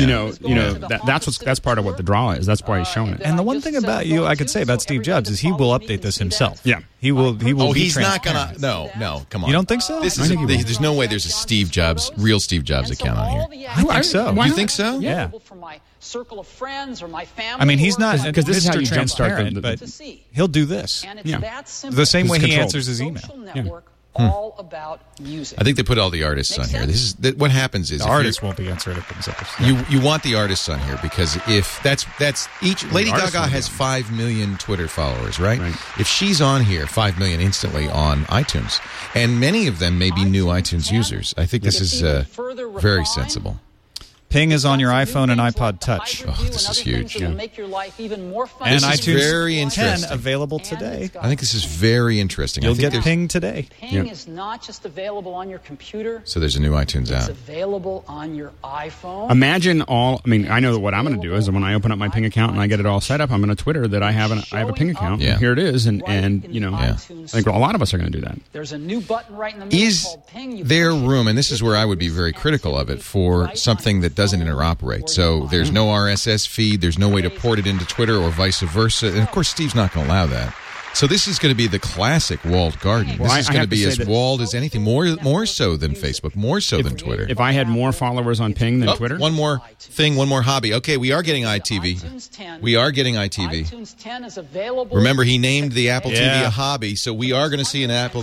That's part of what the draw is. That's why he's showing it. And the one thing about you I could say about Steve Jobs is he will update this himself. Yeah. He will Oh, be he's not transparent. going to... No, come on. You don't think so? There's no way there's a real Steve Jobs account on here. I think so. You think so? Yeah. From my circle of friends or my family. I mean, he's not Because this is how Mr. you jumpstart Transparent, but to see. he'll do this. And it's Yeah. that simple. The same way he controlled. answers his email. Social network, all about music. I think they put all the artists on here. This is what happens is The if you're- artists won't be answering it themselves. You want the artists on here because if that's each Lady artists Gaga will be has on. 5 million Twitter followers, right? Right. If she's on here, 5 million instantly on iTunes, and many of them may be new iTunes users. I think this is very sensible. Ping is on your iPhone and iPod Touch. Oh, this is huge. It'll make your life even more fun. And This is iTunes very 10 interesting. available today. I think this is very interesting. You'll I think get there's- Ping today. Ping is not just available on your computer. So there's a new iTunes It's app. available on your iPhone. Imagine I know what I'm going to do is when I open up my Ping account and I get it all set up, I'm going to Twitter that I have a Ping account. Yeah. And here it is, and you know, Yeah. I think a lot of us are going to do that. There's a new button right in the middle Is called Ping. You there push it. room, and this is where I would be very critical of it, for something that doesn't interoperate? So there's no RSS feed, there's no way to port it into Twitter or vice versa, and of course Steve's not going to allow that. So this is going to be the classic walled garden. Well, This is I going to have to be say as that- walled as anything, more so than Facebook, more so than Twitter. If I had more followers on Ping than Oh, Twitter, one more thing, one more hobby. Okay, we are getting ITV. iTunes 10. We are getting ITV. iTunes 10 is available. Remember, he named the Apple TV Yeah. a hobby, so we are going to see an Apple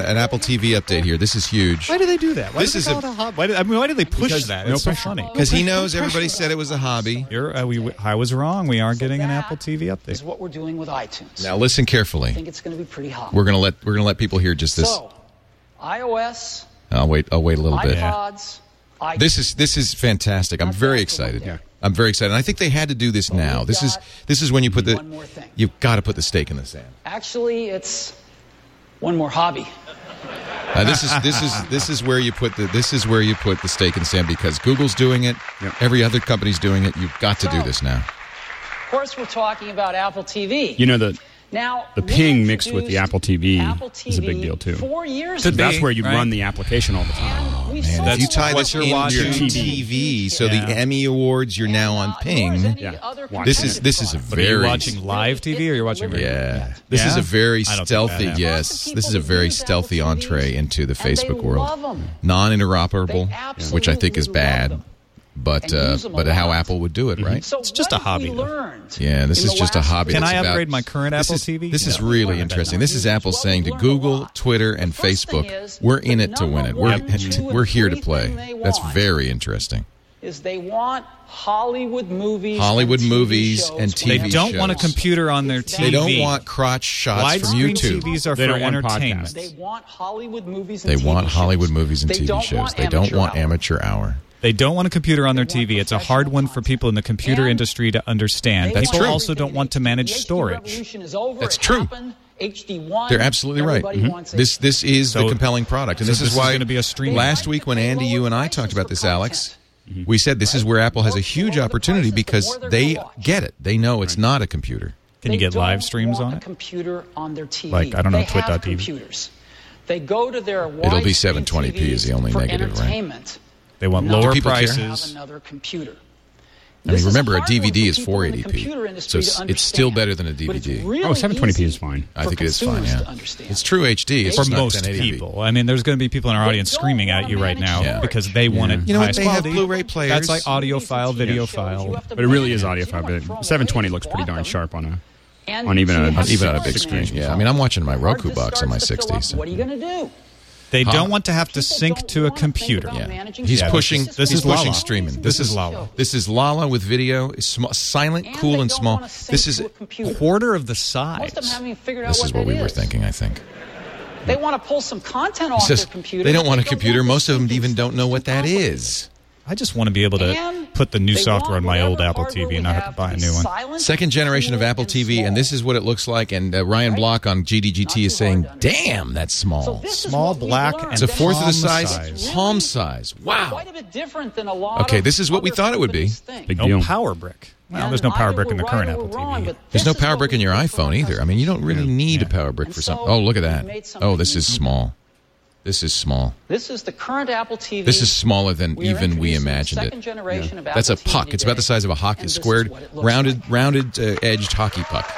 TV update here. This is huge. Why do they do that? Why This do is they call it a hobby? Why do they push that? It's so funny. Because he knows everybody said it was a hobby. I was wrong. We are getting an Apple TV Is update. what we're doing with iTunes. Now listen I carefully. think it's going to be pretty hot. We're gonna let people hear just this. So, iOS, I'll wait a little bit. iPods, iTunes. This is fantastic. I'm very excited. Yeah. I'm very excited. And I think they had to do this now. This is when you put One more thing. you've got to put the stake in the sand. Actually, it's one more hobby. This is where you put the stake in the sand because Google's doing it. Every other company's doing it. You've got to do this now. Of course, we're talking about Apple TV. you know the Now, the we Ping mixed with the introduced Apple TV is a big TV deal too. 4 years Could ago. That's where you right? run the application all the time. And we Man, sold if you a tie lot this of you're into watching your TV. TV, so Yeah. the Emmy Awards, you're now on nor is Ping. any Yeah. other This competitive is a product. But are you very watching live TV or you're watching radio? Yeah. This is Yeah? a very I don't think that stealthy, happens. yes. This is a very stealthy entree into the And they Facebook world. love 'em. Non-interoperable, They which I think is absolutely bad, love them. but And use 'em a but how lot. Apple would do it, right? So It's just what a hobby, have we though. learned Yeah, this in is the just a last hobby. Can that's I about- upgrade my current this Apple is, TV? This is Yeah. really Yeah. interesting. This is Apple Well, saying to we've learned a Google, lot. Twitter, and The first thing Facebook, is we're in the it to win it. number We're one, two, we're here to three play. thing they That's want very interesting. is they want Hollywood movies, Hollywood and TV movies shows and when They TV don't want a shows. computer on their TV. They don't want crotch shots from Widescreen YouTube. TVs are They for don't want entertainment. podcasts. They want Hollywood movies and They TV want shows. Hollywood movies and They TV don't shows. want They don't want hour. amateur hour. They don't want a computer on their They want TV. It's a hard one for people in the computer And industry to understand. They People want also don't everything want to in manage HD. The storage. revolution is over. That's It true. happened. HD1. They're absolutely right. Everybody wants This is the So- compelling product, and so this is this is why gonna be a streaming- last week when Andy, you, and I talked about this, Alex, we said this is where Apple has a huge opportunity because they get it. They know it's not a computer. Can you They get live don't streams want on a it? computer on their TV. Like, I don't know, They have twit.tv. computers. They go to their It'll be widescreen 720p is the only for negative, right? entertainment. They want Not lower people care? Have prices. another computer. I mean, This is remember, a hard one DVD for is people in the 480p, computer so industry to it's still understand. better than a But it's DVD. really Oh, 720p is easy fine. I for think it is fine, consumers yeah. to understand. It's true HD. It's For just not most 1080p. people. I mean, there's going to be people in our audience don't screaming wanna at you right manage now storage. because they want it You know what? highest They have quality. Blu-ray players. That's like audio file, video file. But it really is audio file. But 720 looks pretty darn sharp on on even a big screen. Yeah, I mean, I'm watching my Roku box on my 60. So. What are you going to do? They don't want to have to sync to a computer. Yeah. He's Yeah, pushing. this He's is pushing Lala. streaming. This is Lala. This is Lala with video. It's silent, And cool, they and don't small. wanna sync This is to a computer. Quarter of the Most of them size. haven't even figured out this what is what that we were is. thinking. I think. They want to pull some content It off says their computer. they don't want a They computer. want Most of them something even don't know what that complicated. is. I just want to be able to And put the new software on my old Apple TV and not have to buy a new one. Second generation of Apple TV, and this is what it looks like. And Ryan Block on GDGT is saying, "Damn, that's small. Small, black, and it's a fourth of the palm size. Palm size. Wow. Quite a bit different than a lot Okay, of this is what we other thought it would be. companies think. Big No deal. power brick. Well, there's no power brick in the current Apple TV. There's no power brick in your iPhone either. I mean, you don't really need a power brick for something. Oh, look at that. Oh, this is small. This is small. This is the current Apple TV. This is smaller than We are even we introducing the imagined second it. generation of That's a Apple puck. TV It's about the size of a hockey, and this is squared, what it looks rounded, edged hockey puck.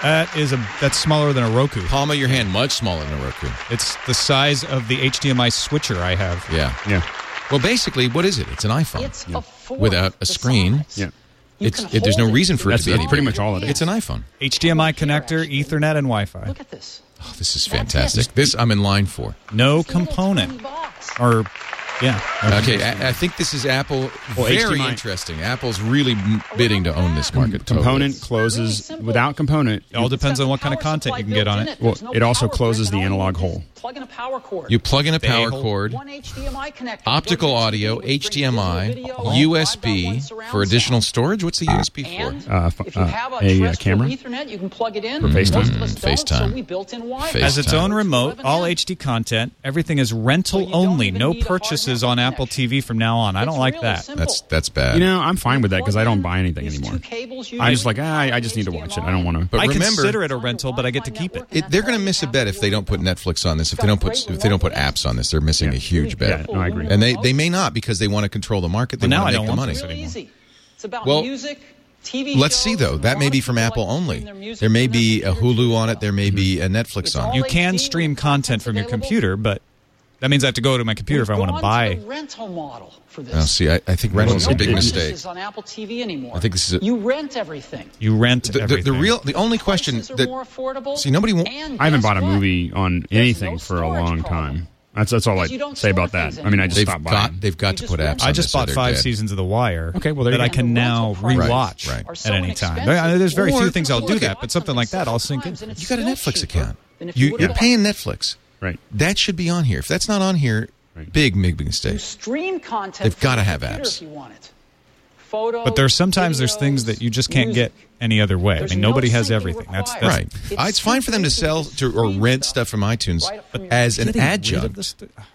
That's smaller than a Roku. Palm of your hand, much smaller than a Roku. It's the size of the HDMI switcher I have. Yeah. Well, basically, what is it? It's an iPhone. It's a fourth Without a the screen. size. Yeah. There's no reason for it to be That's any pretty bigger. much all it is. It's an iPhone. HDMI connector, Ethernet, and Wi-Fi. Look at this. Oh, this is fantastic. This I'm in line for. No component. Or, yeah. Okay, I think this is Apple. Well, Very HDMI. interesting. Apple's really bidding to own this market. Component closes without component. It all depends on what kind of content you can get on it. Well, it also closes the analog hole. Plug in a power cord. You plug in a power A-hole. cord, One HDMI connector. optical Built-in audio, TV with 3D HDMI, video, USB 5.1 surround for additional sound. storage. What's the USB And for? if you have a a terrestrial camera? Ethernet, you can plug it in. For FaceTime. Most of us don't, FaceTime. so we built in Wi-Fi. As its FaceTime. own remote, all HD content, everything is rental So you don't only. even No need a hard purchases network on Apple connection. TV from now on. I don't It's like really that. simple. That's bad. You know, I'm fine with that because I don't buy anything These anymore. two cables I'm you just like, I just need to watch it. I don't want to. But I remember, consider it a rental, but I get to keep it. they're going to miss a bet if they don't put Netflix on this. If they don't put apps on this, they're missing a huge bet. Yeah, no, I agree. And they may not because they want to control the market. They Well, now want I to make don't the want money. this Really anymore. easy. It's about Well, music, TV Let's see shows, though. and That a may lot be of from people Apple like to only. stream their music There may from their be a computer Hulu to on it. There may be a Netflix It's on all it. You can HD stream with content from your available. computer, but that means I have to go to my computer if I want to We've buy. gone to the rental model for this. Now, see, I think rental's a No big purchases mistake. on Apple TV anymore. I think this is a- you rent everything. You rent everything. The only question Prices are that more affordable. see nobody won't. And I haven't guess bought a what? movie on There's anything no for a storage long problem. time. That's all I Because you don't say about store that. things I mean, I just They've stopped got buying. they've got to You put just apps. I on just this or bought they're 5 dead. seasons of The Wire. Okay, well, there you that I go. can And the now rental prices rewatch Right. are so at any time. inexpensive. There's very Or few things I'll do look that, at- but something like that I'll sink in. And it's You got a still Netflix cheaper account. than if you You're would've paying Netflix. Right. That should be on here. If that's not on here, Right. big You mistake. stream content. They've from gotta your have computer apps. If you want it. Photos, But there's sometimes there's things that you just can't get any other way. I There's mean, no nobody has syncing everything. That's required. Right. It's fine for them to sell or stream rent stuff from iTunes right from your as an Getting rid of adjunct. this-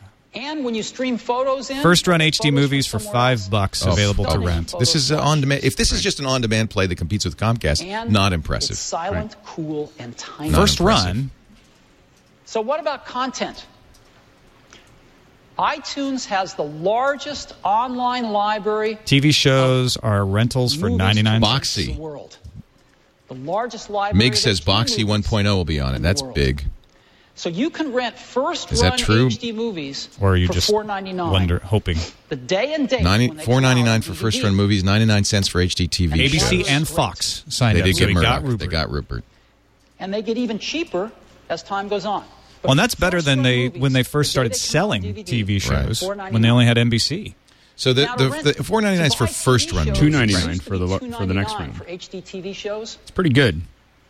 And when you stream photos in, First run photos HD from movies for somewhere else, $5 Oh, available to oh. rent. This is on demand. If this is just an on demand play that competes with Comcast, and not impressive. It's silent, cool, and tiny. Not First impressive. run, So what about content? iTunes has the largest online library TV shows are rentals for movies 99 to Boxy. in the world. The largest library. Mig of says TV Boxy movies 1.0 will be on it. in the That's world. big. So you can rent first Is that run true? HD movies Or are you for just $4.99. hoping. The day and date. when they come out $4.99 on for DVD. first run movies, 99 cents for HD TV ABC shows. and Fox signed They up. did So get we got Murdoch. Rupert. They got Rupert. And they get even cheaper as time goes on. But Well, and that's better than first-run they movies, when they first the day started they come out selling on DVD, TV shows $4.99. when they only had NBC. So Now to the rent- $4.99 is to for buy first TV run shows, movies. $2.99 it used to for the be for the next $2.99 run. for HD TV shows. It's pretty good.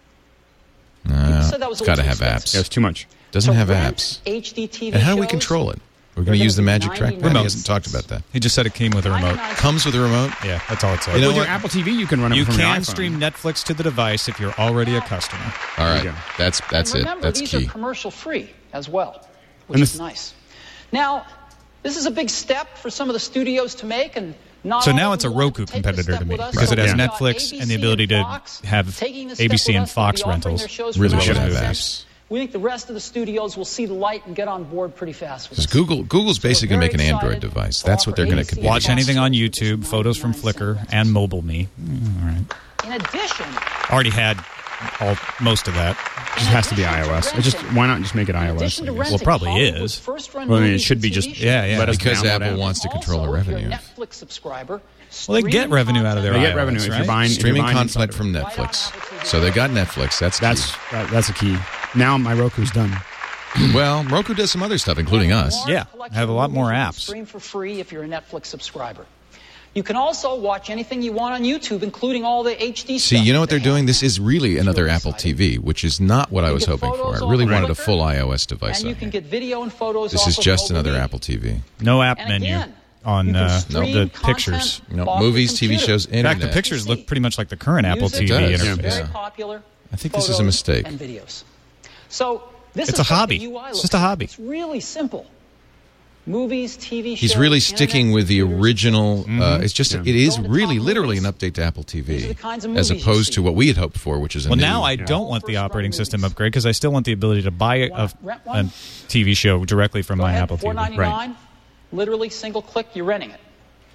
said that was It's a got to little have too apps. expensive. Yeah, it's too much. Doesn't To have rent apps. HD TV And how do we shows, control it? We're going to they're use the gonna be magic track. $99. He hasn't talked about that. He just said it came with a remote. Comes with a remote. Yeah, that's all it said. You know With your what? Apple TV, you can run it You from your can iPhone. stream Netflix to the device if you're already a customer. All There right. you go. That's And it. remember, That's these key. are commercial free as well, which And is this- nice. Now, this is a big step for some of the studios to make, and not So all now of it's a them want Roku to take competitor this to step me with us. because So it has we've got Netflix and the ABC ability to Fox have taking this step ABC with and us. They'll Fox be offering rentals. their shows Really for should have 99 apps. cents. We think the rest of the studios will see the light and get on board pretty fast with Because us. Google's basically going to make an very Android excited device. to That's what they're offer going to ABC compete Watch against. anything on YouTube, photos from Flickr, and Mobile Me. All right. In addition, Already had most of that. It just has to be iOS. It just why not just make it in iOS? addition to I guess. renting Well, probably Hollywood is. first-run Well, I mean, it movies should and be TV just shows. Yeah. let us Because download Apple apps. wants to control the Also, if you're revenue. a Netflix subscriber, Well, they get revenue out of their They get iOS, revenue if you're right? buying Streaming if you're buying content from Netflix. So they got Netflix. That's key. That's a key. Now my Roku's done. Well, Roku does some other stuff, including us. Yeah, have a lot more apps. Stream for free if you're a Netflix subscriber. You can also watch anything you want on YouTube, including all the HD See, stuff. you know what they're they have. doing? This is really another really Apple exciting. TV, which is not what I You was get hoping for. photos I really off wanted a Flickr, full iOS device And you on can here. get video and photos This off is of just Mobile another Me. Apple TV. No app And menu. again, on the content pictures. No, off movies, the TV computer. shows, In fact, internet. the pictures look pretty much like the current Apple Music, TV It does. interface. Yeah. Very popular. I think this is a photos mistake. And videos. So this It's is a what hobby. the UI It's looks just a like. hobby. It's really simple. Movies, TV shows. He's really internet, sticking with the computers. original. It's just it is Go into really top literally an movies. update to Apple These are TV, the kinds of as movies you opposed see. to what we had hoped for, which is a Well, new. now I don't want the operating system upgrade because I still want the ability to buy a Rent one? TV show directly from Go my ahead, Apple TV. $4.99. Literally single click, you're renting it.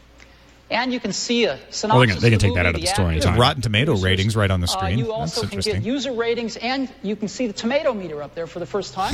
And you can see a synopsis. Well, they can of the take that movie, out of the store actors, anytime. Rotten Tomato producers. ratings right on the screen. You That's also can interesting. get user ratings, and you can see the tomato meter up there for the first time.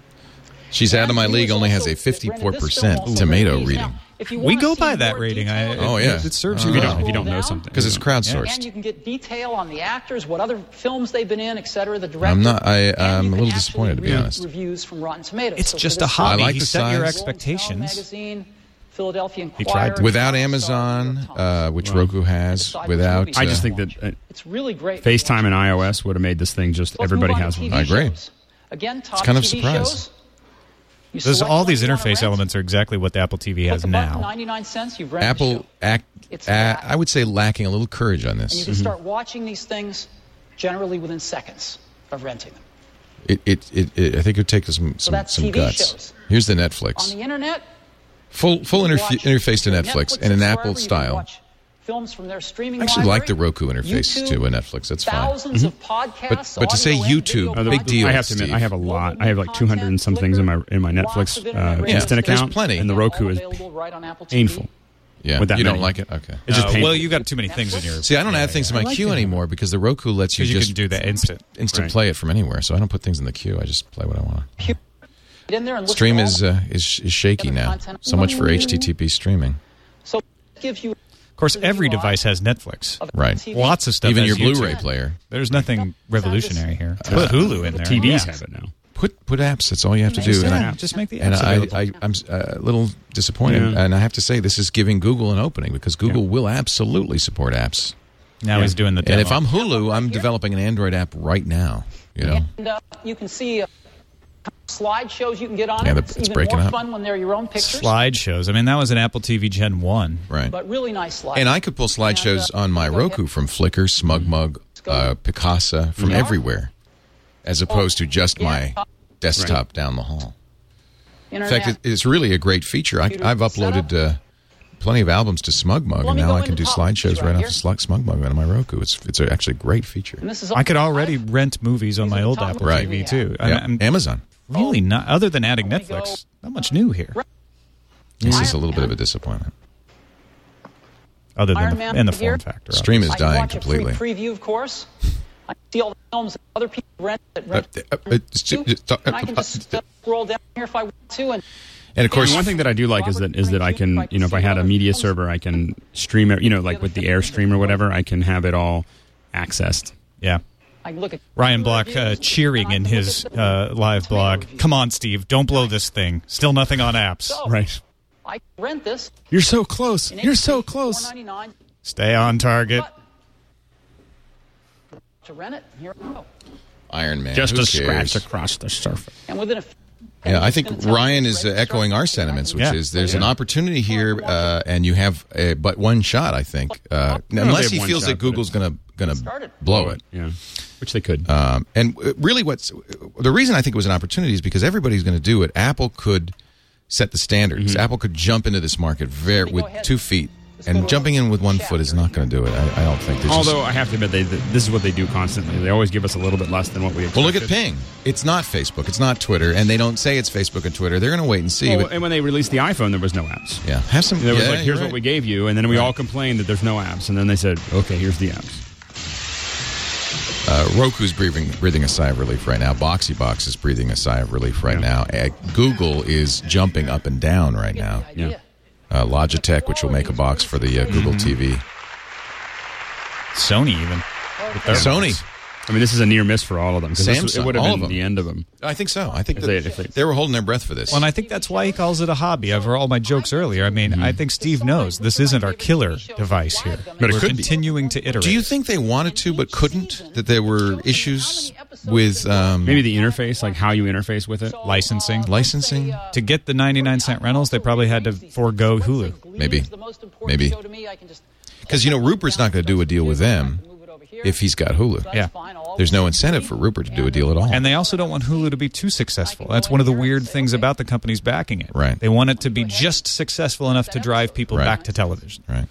She's out of my And league. viewers Only has also a that rented this film 54% also tomato rent these. reading. Now, if you We wanna go see by that more rating. detail, Oh, yeah. It serves If you you well. don't, if you don't know Scroll down. something. Because it's And crowdsourced. you can get detail on the actors, what other films they've been in, etc. The director. I'm not. And you I'm a can little actually disappointed, to be read honest. Reviews from Rotten Tomatoes. It's So just for a this hobby. I like He the set your size. expectations. Magazine, Philadelphia He tried Inquirer, to. Without Star, Amazon, which Wow. Roku has, Decide which without. movie I just you think watch. that It's really great. FaceTime and iOS would have made this thing just Let's everybody move on has to one. TV I agree. shows. Again, top kind of TV surprised. shows. You There's select all what these you wanna interface rent. elements are exactly what the Apple TV has Click a button, now. 99 cents, you've rented the Apple show. It's that. I would say lacking a little courage on And you this. can start watching these things generally within seconds of renting them. I think it would take some that's TV guts. shows. Here's the On Netflix. the internet, Full you watch interface to Netflix and an and Apple Forever, you can style. watch films from their streaming I actually like the library, Roku interface YouTube, to a Netflix. That's fine. Thousands of podcasts, But to say audio and YouTube, video big deal. I have to admit, Steve. I have a lot. I have like 200 and some things in my Netflix instant there's account, plenty. and the Roku is painful. Yeah, with that you don't many. like it? Okay. It's just painful. Well, you got too many things in your. See, I don't add things to my I like queue that. anymore because the Roku lets you Because you just can do that instant. Right. play it from anywhere. So I don't put things in the queue. I just play what I want. Get in there and look Stream at all is shaky other now. content. So much for HTTP streaming. So it gives you Of course, every device has Netflix. Right. Lots of stuff. Even has your YouTube. Blu-ray player. There's nothing revolutionary here. Put Hulu in there. TVs Yeah. have it now. Put apps. That's all you have to do. Yeah, And just make the and apps available. I'm a little disappointed, Yeah. and I have to say this is giving Google an opening because Google will absolutely support apps. Now he's doing the demo. And if I'm Hulu, I'm developing an Android app right now. You know, And you can see slideshows you can get on Yeah, it. it's It's even breaking more up. fun when they're your own pictures. slideshows. I mean, that was an Apple TV Gen 1. right? But really nice slides. And I could pull slideshows And, on my go Roku ahead. from Flickr, SmugMug, Picasa, from Yeah. everywhere, as opposed to just my Yeah. desktop down the hall. In Internet. fact, it's really a great feature. I've uploaded plenty of albums to SmugMug, and me now go I can into do top slideshows right right here. off the SmugMug on my Roku. It's actually a great feature. And this is I could all- already rent movies on These are my the old top Apple Right. TV, too. Yeah. I'm Amazon. really not, other than adding Let me Netflix, not much new here. This is a little bit of a disappointment. Other Iron than Man the here. form factor. Stream is I can dying watch completely. a free preview, of course. I can see all the films that other people rent. And I can just scroll down here if I want to. And of course, One thing that I do like is that I can, if I had a media server, I can stream it. Like with the Airstream or whatever, I can have it all accessed. Yeah. I can look at Ryan Block cheering in his live blog. Come on, Steve, don't blow this thing. Still nothing on apps. So, Right. I can rent this. You're so close. in You're HD, so close. $4.99. Stay on target. To rent it, here we go. Iron Man. Just who a cares? scratch across the surface. And within a Yeah, I think Ryan is echoing our sentiments, which Yeah. is there's an opportunity here, and you have but one shot. I think, unless they he have one feels shot, that but Google's going to Started. blow it. Yeah, which they could. And really, the reason I think it was an opportunity is because everybody's going to do it. Apple could set the standards. Apple could jump into this market with 2 feet, and jumping in with 1 foot is not going to do it. I don't think. There's Although I have to admit, this is what they do constantly. They always give us a little bit less than what we expected. well, look at Ping. It's not Facebook. It's not Twitter, and they don't say it's Facebook and Twitter. They're going to wait and see. Well, but, and when they released the iPhone, there was no apps. yeah, have some. There was yeah, like, here's you're what right. we gave you, and then we all complained that there's no apps, and then they said, okay, here's the apps. Roku's breathing a sigh of relief right now. BoxyBox is breathing a sigh of relief right now. Google is jumping up and down right now. Yeah. Logitech, which will make a box for the Google TV. Sony even. With their Sony. box. I mean, this is a near miss for all of them. Samsung, it would have all of been them. the end of them. I think so. I think If they were holding their breath for this. Well, and I think that's why he calls it a hobby. Over all my jokes earlier, I mean, I think Steve knows this isn't our killer device here. But it We're could be. continuing to iterate. Do you think they wanted to but couldn't? That there were issues with Maybe the interface, like how you interface with it? licensing? licensing? To get the 99-cent rentals, they probably had to forego Hulu. Maybe. Because, Rupert's not going to do a deal with them if he's got Hulu. Yeah. There's no incentive for Rupert to do a deal at all. And they also don't want Hulu to be too successful. That's one of the weird things about the companies backing it. Right. They want it to be just successful enough to drive people Right. back to television. Right.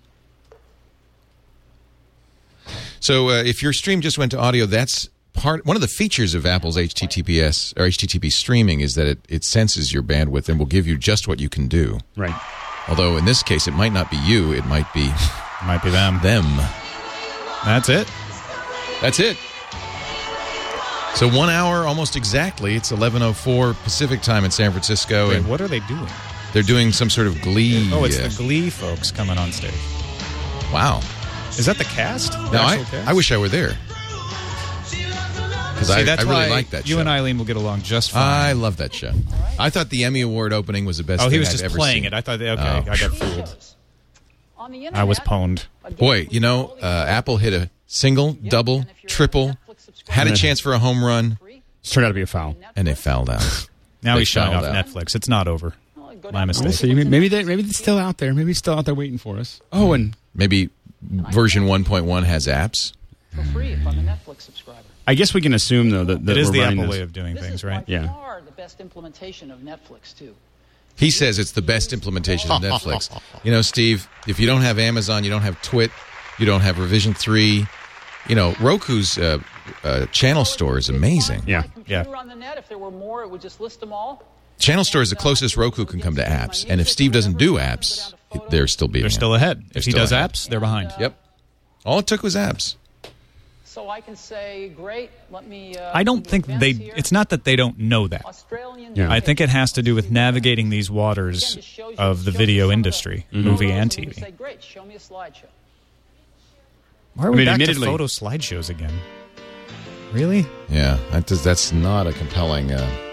So if your stream just went to audio, that's one of the features of Apple's HTTPS or HTTP streaming is that it senses your bandwidth and will give you just what you can do. Right. Although in this case, it might not be you; it might be them. That's it. That's it. So 1 hour, almost exactly. It's 11:04 Pacific time in San Francisco. Wait, and what are they doing? they're doing some sort of Glee. Oh, it's the Glee folks coming on stage. Wow. Is that the cast? The Now, actual cast? I wish I were there. Because I that's really why like that you show. and Eileen will get along just fine. I love that show. I thought the Emmy Award opening was the best Oh, thing he was I've just ever playing seen. it. I thought, okay, Oh. I got fooled. I was pwned. Boy, Apple hit a single, double, triple, had a chance for a home run, It's turned out to be a foul. and they fouled out. Now They he's shutting off fouled out. Netflix. It's not over. My We'll mistake. see. Maybe it's still out there. Maybe it's still out there waiting for us. Oh, and Maybe version 1.1 has apps. For free if I'm a Netflix subscriber. I guess we can assume, though, that It is we're the running Apple this. way of doing things, This is right? by Yeah. far the best implementation of Netflix, too. He says it's the best implementation of Netflix. Steve, if you don't have Amazon, you don't have Twit, you don't have Revision 3. Roku's channel store is amazing. Yeah. Yeah. On the net, if there were more, it would just list them all. Channel store is the closest Roku can come to apps. And if Steve doesn't do apps, they're still beating They're him. still ahead. They're If he still does ahead. apps, they're behind. Yep. All it took was apps. So I can say, great, let me... I don't think they... It's not that they don't know that. Yeah. I think it has to do with navigating these waters of the video industry, movie and TV. Say, great, show me a slideshow. Why are we back to admittedly- photo slideshows again? Really? Yeah, that's not a compelling...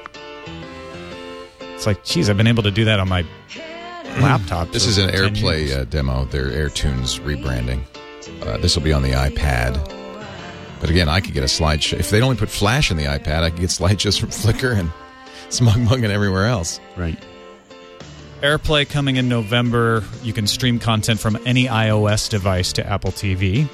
It's like, geez, I've been able to do that on my laptop. This for is an 10 years. AirPlay demo. Their AirTunes rebranding. This will be on the iPad. But again, I could get a slideshow. If they'd only put Flash in the iPad, I could get slideshows from Flickr and SmugMug and everywhere else. Right. AirPlay coming in November. You can stream content from any iOS device to Apple TV.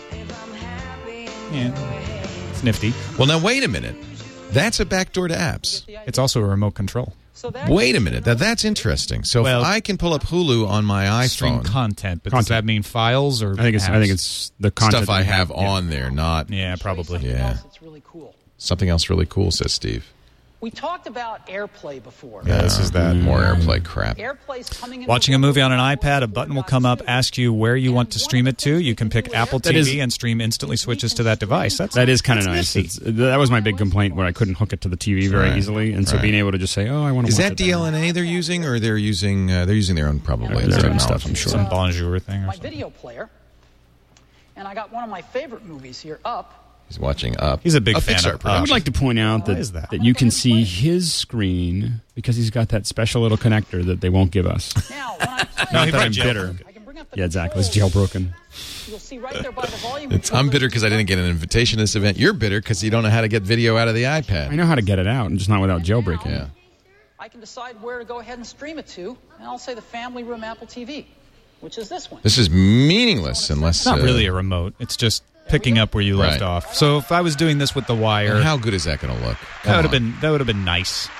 Yeah, it's nifty. Well, now, wait a minute. That's a backdoor to apps. It's also a remote control. Wait a minute. Now, that's interesting. So Well, if I can pull up Hulu on my Stream iPhone, content, but does that mean files or I think apps? it's the content stuff I that we have yeah. on there, not... Yeah, probably. Yeah. It's really cool. Something else really cool, says Steve. We talked about AirPlay before. Yeah, this is that. More AirPlay crap. AirPlay's coming in Watching a movie on an iPad, a button will come up, ask you where you want to stream it to. You can pick Apple That TV is- and stream instantly switches to that device. That is kind of nice. nifty. That was my big complaint where I couldn't hook it to the TV very Right. easily, and so Right. being able to just say, "Oh, I want to." Is watch that it there. DLNA they're using, or they're using their own probably Their own technology? stuff, I'm sure. Some bonjour thing or my something. video player, and I got one of my favorite movies here, Up. He's watching Up. He's a big a fan Pixar of production. I would like to point out Why is that? that you can see his screen because he's got that special little connector that they won't give us. Now, when I'm playing, No, he Not that I'm probably bitter. jailbroke it. I can bring up the Yeah, exactly. It's controls. jailbroken. You'll see right there by the volume. I'm bitter because I didn't get an invitation to this event. You're bitter because you don't know how to get video out of the iPad. I know how to get it out, and just not without jailbreaking. Yeah. I can decide where to go ahead and stream it to, and I'll say the Family Room Apple TV, which is this one. This is meaningless unless... It's not really a remote. It's just picking up where you left Right. off. So if I was doing this with the wire, And how good is that going to look? that would have Come been nice.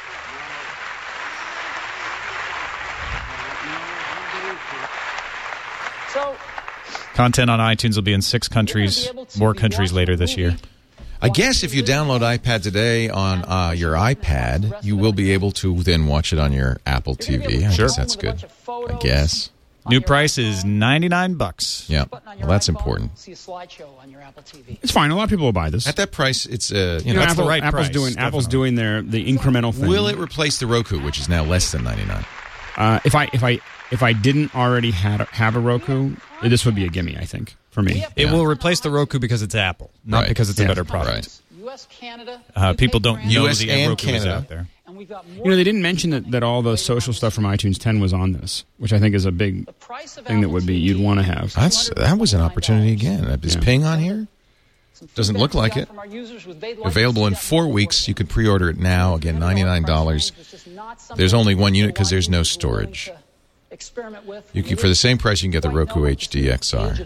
So Content on iTunes will be in 6 countries, more countries later this year. on. I guess if you download iPad today on your iPad, you will be able to then watch it on your Apple TV. I guess that's good. I guess. New price is $99. Yeah. button on Well, your that's iPhone, important. See a slideshow on your Apple TV. It's fine. A lot of people will buy this. At that price, it's You know, That's the right Apple's price, doing Apple's definitely. doing the incremental thing. Will it replace the Roku, which is now less than $99? If I didn't already have a Roku, this would be a gimme. I think for me. It will replace the Roku because it's Apple, not because it's a better product. US, Canada, people don't know US the and Roku is Canada. out there. They didn't mention that all the social stuff from iTunes 10 was on this, which I think is a big thing that would be you'd want to have. That was an opportunity again. Is Ping on here? Doesn't look like it. Available in 4 weeks. You could pre-order it now. Again, $99. There's only one unit because there's no storage. You can, for the same price, you can get the Roku HD XR.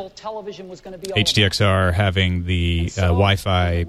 HDXR having the Wi-Fi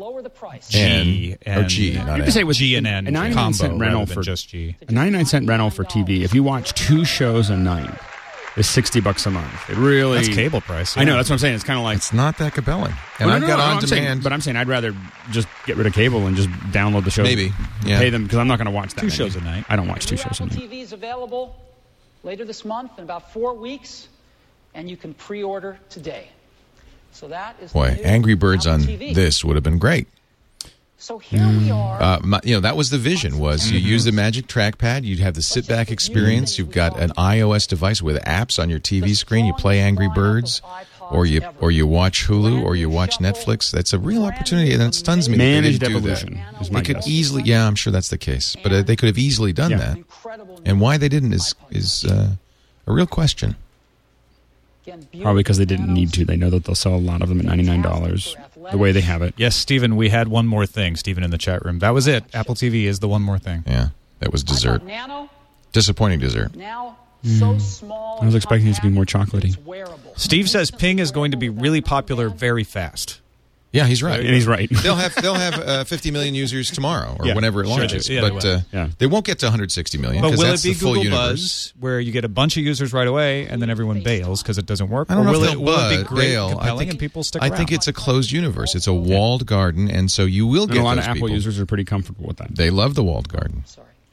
G and G, not N. Say with G and N a 99-cent rental for just G. A 99-cent rental for TV. If you watch 2 shows a night, is $60 a month. It really that's cable price. I know, that's what I'm saying. It's kind of like it's not that compelling. And I've got on demand, but I'm saying I'd rather just get rid of cable and just download the shows. Maybe, pay them because I'm not going to watch that 2 shows a night. I don't watch 2 shows a night. TV is available later this month in about 4 weeks, and you can pre-order today. So that is Angry Birds on TV. This would have been great. So here we are. That was the vision. Was you use the Magic Trackpad, you'd have the sit-back experience. You've got an iOS device with apps on your TV screen. You play Angry Birds, or you watch Hulu, or you watch Netflix. That's a real opportunity, and it stuns me. Managed they didn't evolution. Do that. They could easily, yeah, I'm sure that's the case, but they could have easily done that. And why they didn't is a real question. Probably because they didn't need to. They know that they'll sell a lot of them at $99 the way they have it. Yes, Stephen, we had one more thing, Stephen, in the chat room. That was it. Apple TV is the one more thing. Yeah, that was dessert. Disappointing dessert. Now, so small I was expecting it to be more chocolatey. Steve says Ping is going to be really popular very fast. Yeah, he's right. And he's right. They'll have 50 million users tomorrow or whenever it launches. They won't get to 160 million. But will that's it be the full Google universe. Buzz, where you get a bunch of users right away and then everyone bails because it doesn't work? I don't know if will it be great, bail. compelling, and people stick I around? think it's a closed universe. It's a walled garden, and so you will get a lot those of Apple people. users are pretty comfortable with that. They love the walled garden.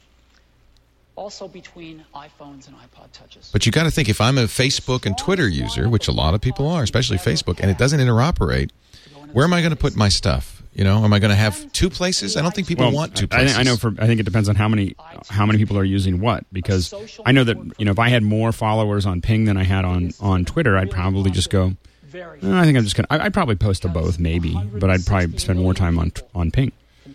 Also between iPhones and iPod touches. But you got to think, if I'm a Facebook and Twitter user, which a lot of people are, especially Facebook, and it doesn't interoperate, where am I going to put my stuff? Am I going to have 2 places? I don't think people want 2 places. I think it depends on how many people are using what, because I know that if I had more followers on Ping than I had on Twitter, I'd probably just go. I think I'm just going to. I'd probably post to both, maybe, but I'd probably spend more time on Ping.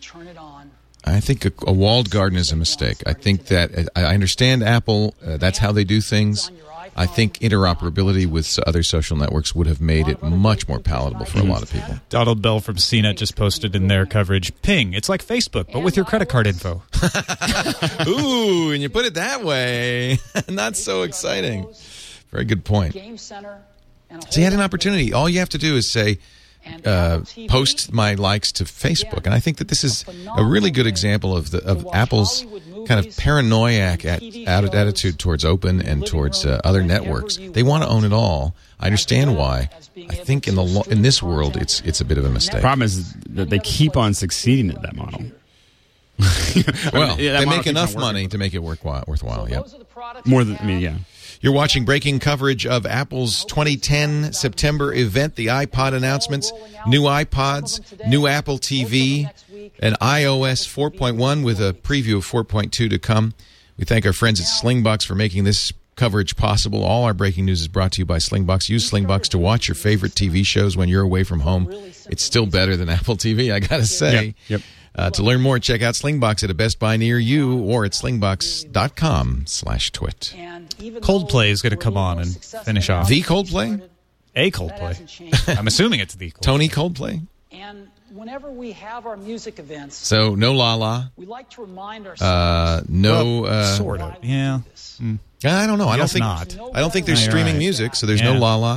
I think a walled garden is a mistake. I think that I understand Apple. That's how they do things. I think interoperability with other social networks would have made it much more palatable for a lot of people. Donald Bell from CNET just posted in their coverage, Ping, it's like Facebook, but with your credit card info. Ooh, and you put it that way. Not so exciting. Very good point. So you had an opportunity. All you have to do is say, post my likes to Facebook. And I think that this is a really good example of Apple's kind of paranoiac attitude towards open and towards other networks. They want to own it all. I understand why. I think in this world, it's a bit of a mistake. The problem is that they keep on succeeding at that model. Well, they make enough money to make it worthwhile. Yeah, more than yeah. You're watching breaking coverage of Apple's 2010 September event, the iPod announcements, new iPods, new Apple TV, and iOS 4.1 with a preview of 4.2 to come. We thank our friends at Slingbox for making this coverage possible. All our breaking news is brought to you by Slingbox. Use Slingbox to watch your favorite TV shows when you're away from home. It's still better than Apple TV, I got to say. Yep. To learn more, check out Slingbox at a Best Buy near you or at slingbox.com/twit. Coldplay is going to come on and finish off. The Coldplay? A Coldplay. I'm assuming it's the Coldplay. Tony Coldplay? And whenever we have our music events, so no La La. We like to remind ourselves. Sort of. Yeah. I don't know. I don't think there's streaming music, so there's no La La.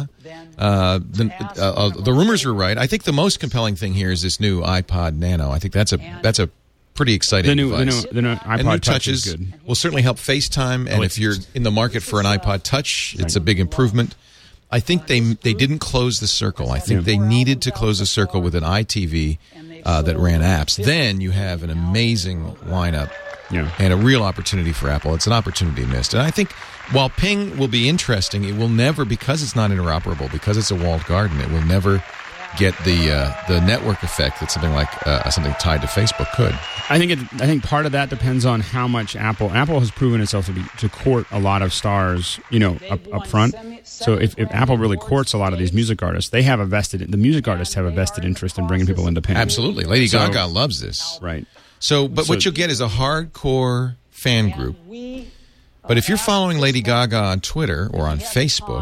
The rumors were right. I think the most compelling thing here is this new iPod Nano. I think that's a pretty exciting device. The new iPod and new Touch is good. Will certainly help FaceTime, and if you're in the market for an iPod Touch, it's a big improvement. I think they didn't close the circle. I think they needed to close the circle with an iTV that ran apps. Then you have an amazing lineup and a real opportunity for Apple. It's an opportunity missed. And I think while Ping will be interesting, it will never, because it's not interoperable, because it's a walled garden, it will never get the network effect that something like something tied to Facebook could. I think part of that depends on how much Apple has proven itself to court a lot of stars, up front. So if Apple really courts a lot of these music artists, the music artists have a vested interest in bringing people into Ping. Absolutely. Lady Gaga loves this. Right. But what you'll get is a hardcore fan group. But if you're following Lady Gaga on Twitter or on Facebook,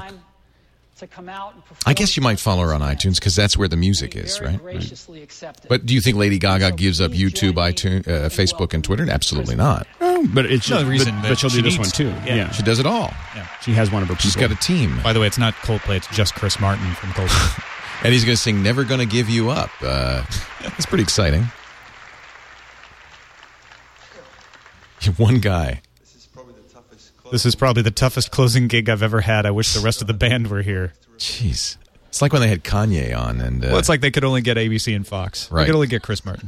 I guess you might follow her on iTunes because that's where the music is, right? But do you think Lady Gaga gives up YouTube, iTunes, Facebook, and Twitter? Absolutely not. But it's no reason. But she'll do this one too. Yeah, she does it all. Yeah. She has one of her people. She's got a team. By the way, it's not Coldplay; it's just Chris Martin from Coldplay. And he's going to sing "Never Gonna Give You Up." It's pretty exciting. One guy. This is probably the toughest closing gig I've ever had. I wish the rest of the band were here. Jeez. It's like when they had Kanye on. And well, it's like they could only get ABC and Fox. Right. They could only get Chris Martin.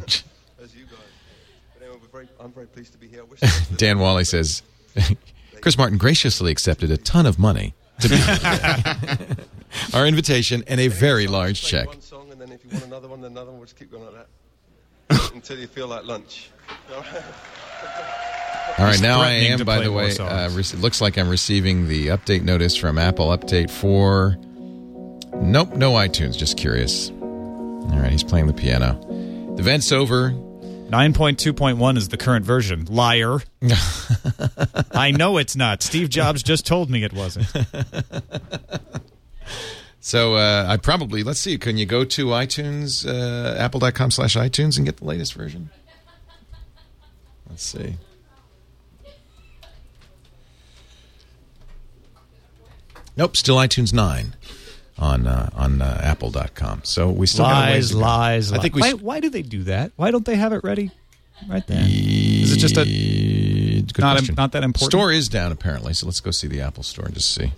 I'm very pleased to be here. Dan Wally says, Chris Martin graciously accepted a ton of money to be our invitation and a very large check. One song, and then if you want another one, we'll just keep going like that until you feel like lunch. All right, now I am, by the way, it looks like I'm receiving the update notice from Apple Update 4. Nope, no iTunes, just curious. All right, he's playing the piano. The event's over. 9.2.1 is the current version. Liar. I know it's not. Steve Jobs just told me it wasn't. So let's see, can you go to iTunes, apple.com/iTunes and get the latest version? Let's see. Nope, still iTunes 9 on apple.com. So we still got a ways to go. Lies. I think why do they do that? Why don't they have it ready right there? Is it just not that important? Store is down apparently, so let's go see the Apple Store and just see.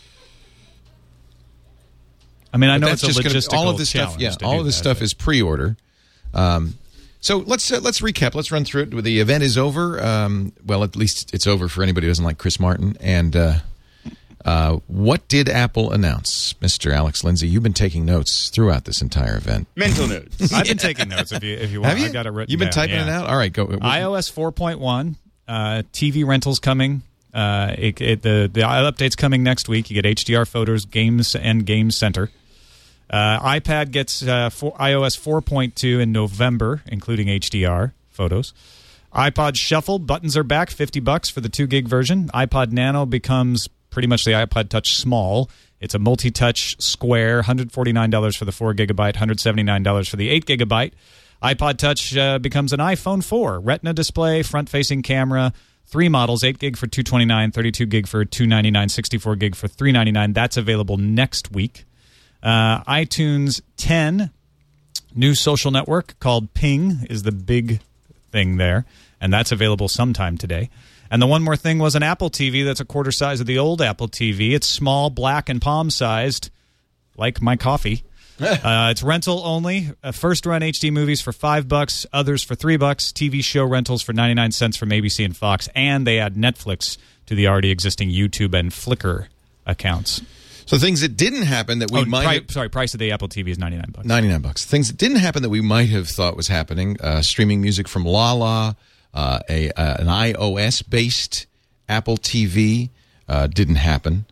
I mean, I know it's a logistical all of this stuff. Yeah, all of this stuff is pre-order. So let's recap. Let's run through it. The event is over. Well, at least it's over for anybody who doesn't like Chris Martin. And what did Apple announce, Mr. Alex Lindsay? You've been taking notes throughout this entire event. Mental notes. I've been taking notes. If you want, have you? I got it written. You've been down. typing it out. All right, go. iOS 4.1, TV rentals coming. The update's coming next week. You get HDR photos, games, and Game Center. iPad gets iOS 4.2 in November, including HDR photos. iPod Shuffle buttons are back, $50 for the 2 gig version. iPod Nano becomes pretty much the iPod Touch Small. It's a multi-touch square, $149 for the 4 gigabyte, $179 for the 8 gigabyte. iPod Touch becomes an iPhone 4, Retina display, front-facing camera. 3 models, 8 gig for $229, 32 gig for $299, 64 gig for $399. That's available next week. iTunes 10, new social network called Ping is the big thing there, and that's available sometime today. And the one more thing was an Apple TV that's a quarter size of the old Apple TV. It's small, black, and palm-sized, like my coffee. It's rental only. First-run HD movies for $5, others for $3. TV show rentals for 99 cents from ABC and Fox, and they add Netflix to the already existing YouTube and Flickr accounts. So things that didn't happen that we price of the Apple TV is $99. $99. Things that didn't happen that we might have thought was happening. Streaming music from Lala, an iOS-based Apple TV didn't happen.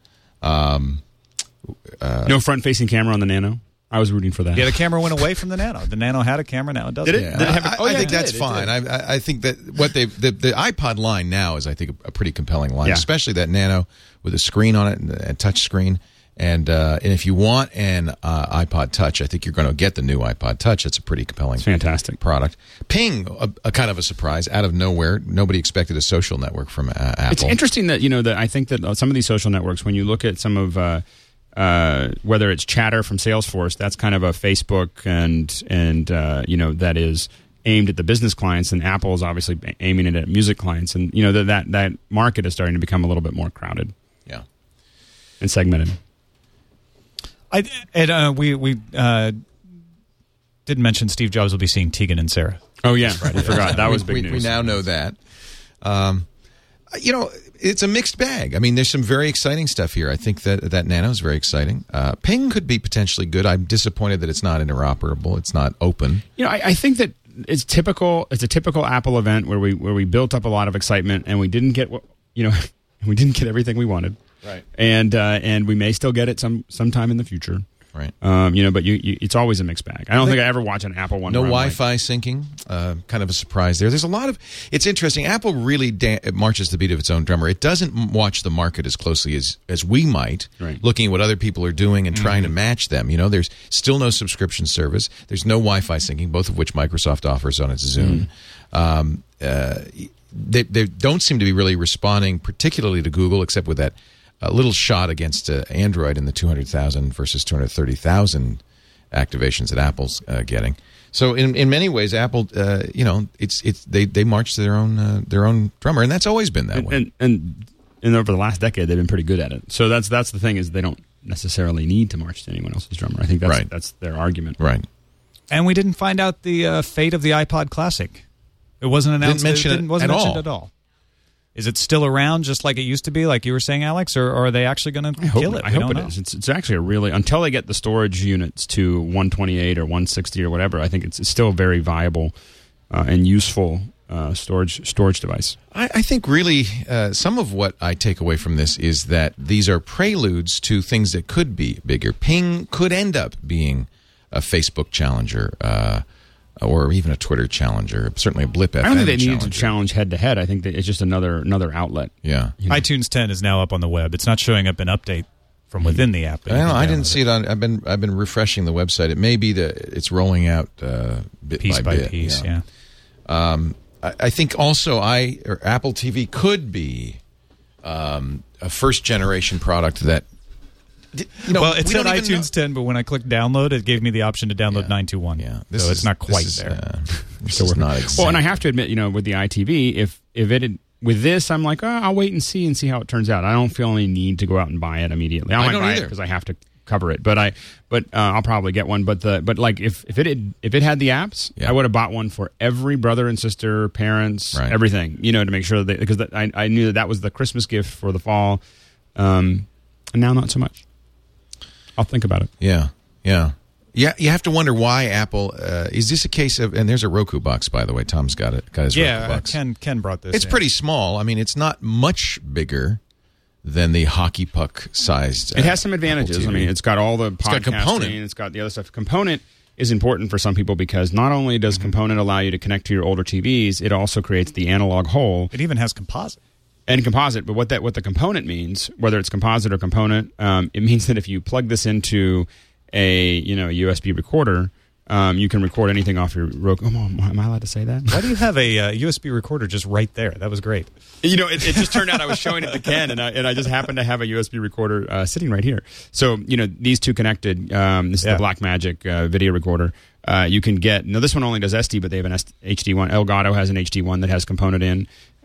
No front-facing camera on the Nano. I was rooting for that. Yeah, the camera went away from the Nano. The Nano had a camera, now it doesn't. Did it? Yeah. I think that's fine. I think that what the iPod line now is, I think, a pretty compelling line, especially that Nano with a screen on it and a touch screen. And if you want an iPod Touch, I think you're going to get the new iPod Touch. It's a pretty compelling, fantastic product. Ping, a kind of a surprise out of nowhere. Nobody expected a social network from Apple. It's interesting that that I think that some of these social networks, when you look at some of whether it's Chatter from Salesforce, that's kind of a Facebook and that is aimed at the business clients, and Apple is obviously aiming it at music clients, and that market is starting to become a little bit more crowded, and segmented. We didn't mention Steve Jobs will be seeing Tegan and Sarah. Oh yeah, right. I forgot. That was big news. We now know that. It's a mixed bag. I mean, there's some very exciting stuff here. I think that Nano is very exciting. Ping could be potentially good. I'm disappointed that it's not interoperable. It's not open. I think that it's typical. It's a typical Apple event where we built up a lot of excitement and we didn't get we didn't get everything we wanted. Right. And we may still get it sometime in the future. Right. But it's always a mixed bag. I don't think I ever watch an Apple one. No Wi-Fi syncing. Kind of a surprise there. There's a lot of. It's interesting. Apple really marches the beat of its own drummer. It doesn't watch the market as closely as we might. Right. Looking at what other people are doing and trying to match them. There's still no subscription service. There's no Wi-Fi syncing, both of which Microsoft offers on its Zune. They don't seem to be really responding particularly to Google, except with that little shot against Android in the 200,000 versus 230,000 activations that Apple's getting. So in many ways, Apple, they march to their own drummer, and that's always been that way. And over the last decade, they've been pretty good at it. So that's the thing, is they don't necessarily need to march to anyone else's drummer. I think that's their argument. Right. And we didn't find out the fate of the iPod Classic. It wasn't announced. It wasn't mentioned at all. Is it still around just like it used to be, like you were saying, Alex, or are they actually going to kill it? I hope it is. It's actually a really, until they get the storage units to 128 or 160 or whatever, I think it's still a very viable and useful storage device. I think really some of what I take away from this is that these are preludes to things that could be bigger. Ping could end up being a Facebook challenger. Or even a Twitter challenger, certainly a Blip FM. I don't think they challenger. need to challenge head-to-head. I think that it's just another outlet. Yeah. iTunes 10 is now up on the web. It's not showing up an update from within the app. I didn't see it on. I've been refreshing the website. It may be that it's rolling out bit piece by bit. Piece. Yeah. I think also Apple TV could be a first generation product that. Well, it said iTunes 10, but when I clicked download, it gave me the option to download 921. Yeah, so it's not quite there. This is not exact. Well, and I have to admit, with the iTV, if it had, with this, I'm like, I'll wait and see how it turns out. I don't feel any need to go out and buy it immediately. I don't buy it because I have to cover it, but I'll probably get one. But like if it had the apps, I would have bought one for every brother and sister, parents, everything. To make sure that because I knew that was the Christmas gift for the fall, and now not so much. I'll think about it. Yeah. You have to wonder why Apple. Is this a case of? And there's a Roku box, by the way. Tom's got his Roku box. Ken brought this. It's pretty small. I mean, it's not much bigger than the hockey puck sized. It has some advantages. I mean, it's got all the podcasting. It's got Component. It's got the other stuff. Component is important for some people because not only does Component allow you to connect to your older TVs, it also creates the analog hole. It even has composite. And composite, but what the component means, whether it's composite or component, it means that if you plug this into a USB recorder, you can record anything off your Roku. Am I allowed to say that? Why do you have a USB recorder just right there? That was great. It just turned out I was showing it to Ken, and I just happened to have a USB recorder sitting right here. So these two connected. This is the Blackmagic video recorder. You can get this one only does SD, but they have an HD one. Elgato has an HD one that has component in.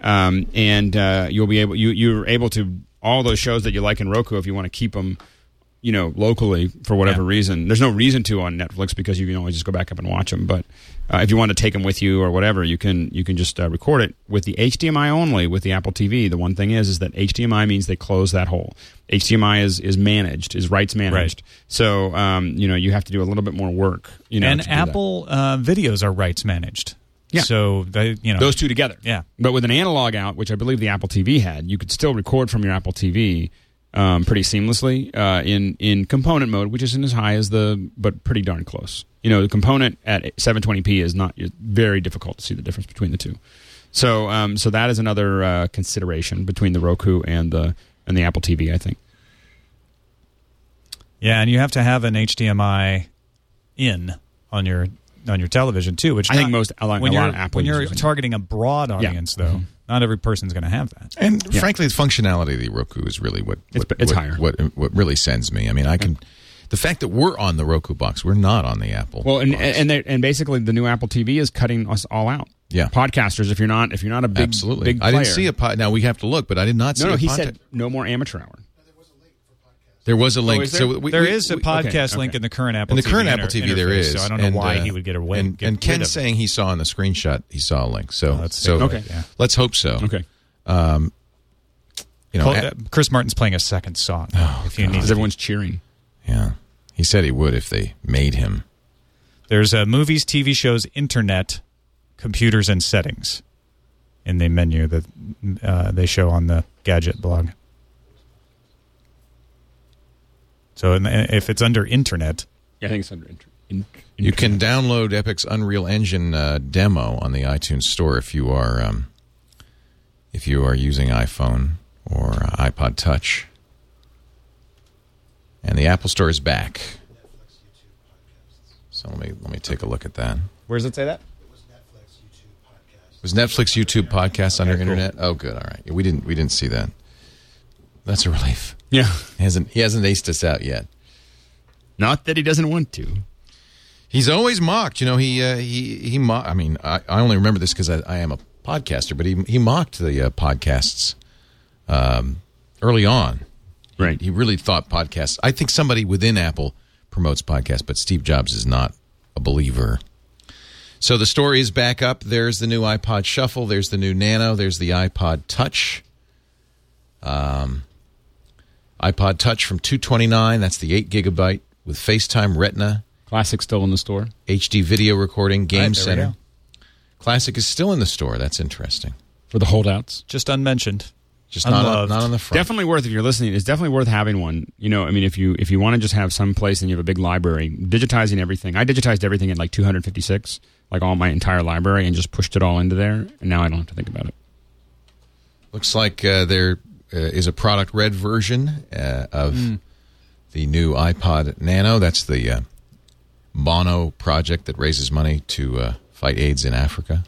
And you'll be you're able to all those shows that you like in Roku if you want to keep them, locally for whatever reason. There's no reason to on Netflix because you can always just go back up and watch them. But if you want to take them with you or whatever, you can just record it with the HDMI only with the Apple TV. The one thing is that HDMI means they close that hole. HDMI is rights managed. Right. So you have to do a little bit more work. And Apple videos are rights managed. Yeah. So those two together. Yeah. But with an analog out, which I believe the Apple TV had, you could still record from your Apple TV pretty seamlessly in component mode, which isn't as high but pretty darn close. The component at 720p is very difficult to see the difference between the two. So that is another consideration between the Roku and the Apple TV, I think. Yeah, and you have to have an HDMI in on your television too, which I think a lot of Apple when you're targeting a broad audience, though, not every person's going to have that. And frankly, the functionality of the Roku is really it's higher. What really sends me. I mean, the fact that we're on the Roku box, we're not on the Apple. Well, and basically the new Apple TV is cutting us all out. Yeah, podcasters. If you're not a big big player. I didn't see a pod. Now we have to look, but I did not see. No, he said no more amateur hour. There was a link. There is a podcast link in the current Apple TV. In the current Apple TV, there is. So I don't know why he would get away. And Ken's saying he saw in the screenshot, he saw a link. So let's hope so. Okay. Chris Martin's playing a second song. If you need, because everyone's cheering. Yeah, he said he would if they made him. There's movies, TV shows, internet, computers, and settings in the menu that they show on the Gadget blog. So if it's under Internet... Yeah, I think it's under Internet. You can download Epic's Unreal Engine demo on the iTunes Store if you are using iPhone or iPod Touch. And the Apple Store is back. So let me take a look at that. Where does it say that? Was Netflix YouTube podcasts under Internet? Oh, good. All right. We didn't see that. That's a relief. Yeah, he hasn't aced us out yet. Not that he doesn't want to. He's always mocked. You know, he mocked. I mean, I only remember this because I am a podcaster, but he mocked the podcasts early on. Right. He really thought podcasts. I think somebody within Apple promotes podcasts, but Steve Jobs is not a believer. So the story is back up. There's the new iPod Shuffle. There's the new Nano. There's the iPod Touch. iPod Touch from $229. That's the 8 gigabyte with FaceTime Retina. Classic still in the store. HD video recording, Game Right, Center. Classic is still in the store. That's interesting. For the holdouts. Just unmentioned. Just not on the front. Definitely worth, if you're listening, it's definitely worth having one. You know, I mean, if you want to just have some place and you have a big library, digitizing everything. I digitized everything at like 256, like all my entire library, and just pushed it all into there, and now I don't have to think about it. Looks like there is a product red version of the new iPod Nano. That's the Bono project that raises money to fight AIDS in Africa.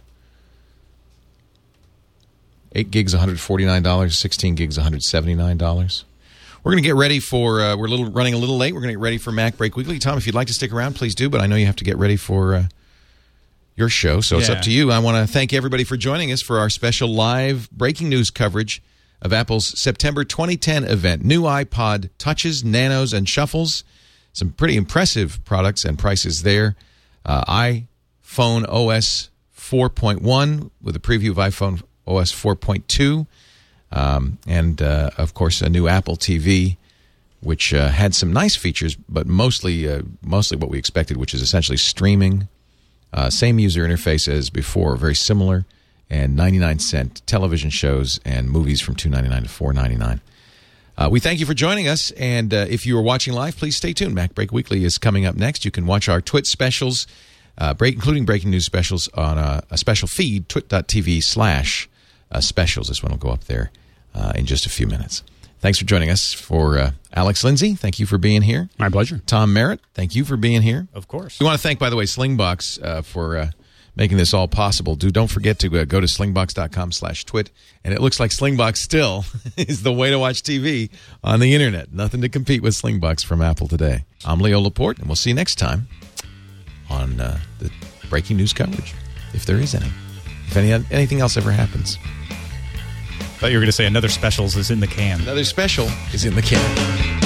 8 gigs, $149. 16 gigs, $179. We're going to get ready for, we're running a little late. We're going to get ready for Mac Break Weekly. Tom, if you'd like to stick around, please do, but I know you have to get ready for your show, so it's up to you. I want to thank everybody for joining us for our special live breaking news coverage of Apple's September 2010 event. New iPod Touches, Nanos, and Shuffles. Some pretty impressive products and prices there. iPhone OS 4.1 with a preview of iPhone OS 4.2. And, of course, a new Apple TV, which had some nice features, but mostly what we expected, which is essentially streaming. Same user interface as before, very similar, and 99-cent television shows and movies from $2.99 to $4.99. We thank you for joining us, and if you are watching live, please stay tuned. Mac Break Weekly is coming up next. You can watch our Twit specials, including breaking news specials, on a special feed, twit.tv/specials. This one will go up there in just a few minutes. Thanks for joining us. For Alex Lindsay, thank you for being here. My pleasure. Tom Merritt, thank you for being here. Of course. We want to thank, by the way, Slingbox for making this all possible. Don't forget to go to slingbox.com/twit. And it looks like Slingbox still is the way to watch TV on the Internet. Nothing to compete with Slingbox from Apple today. I'm Leo Laporte, and we'll see you next time on the breaking news coverage, if there is any. If anything else ever happens. I thought you were going to say another specials is in the can. Another special is in the can.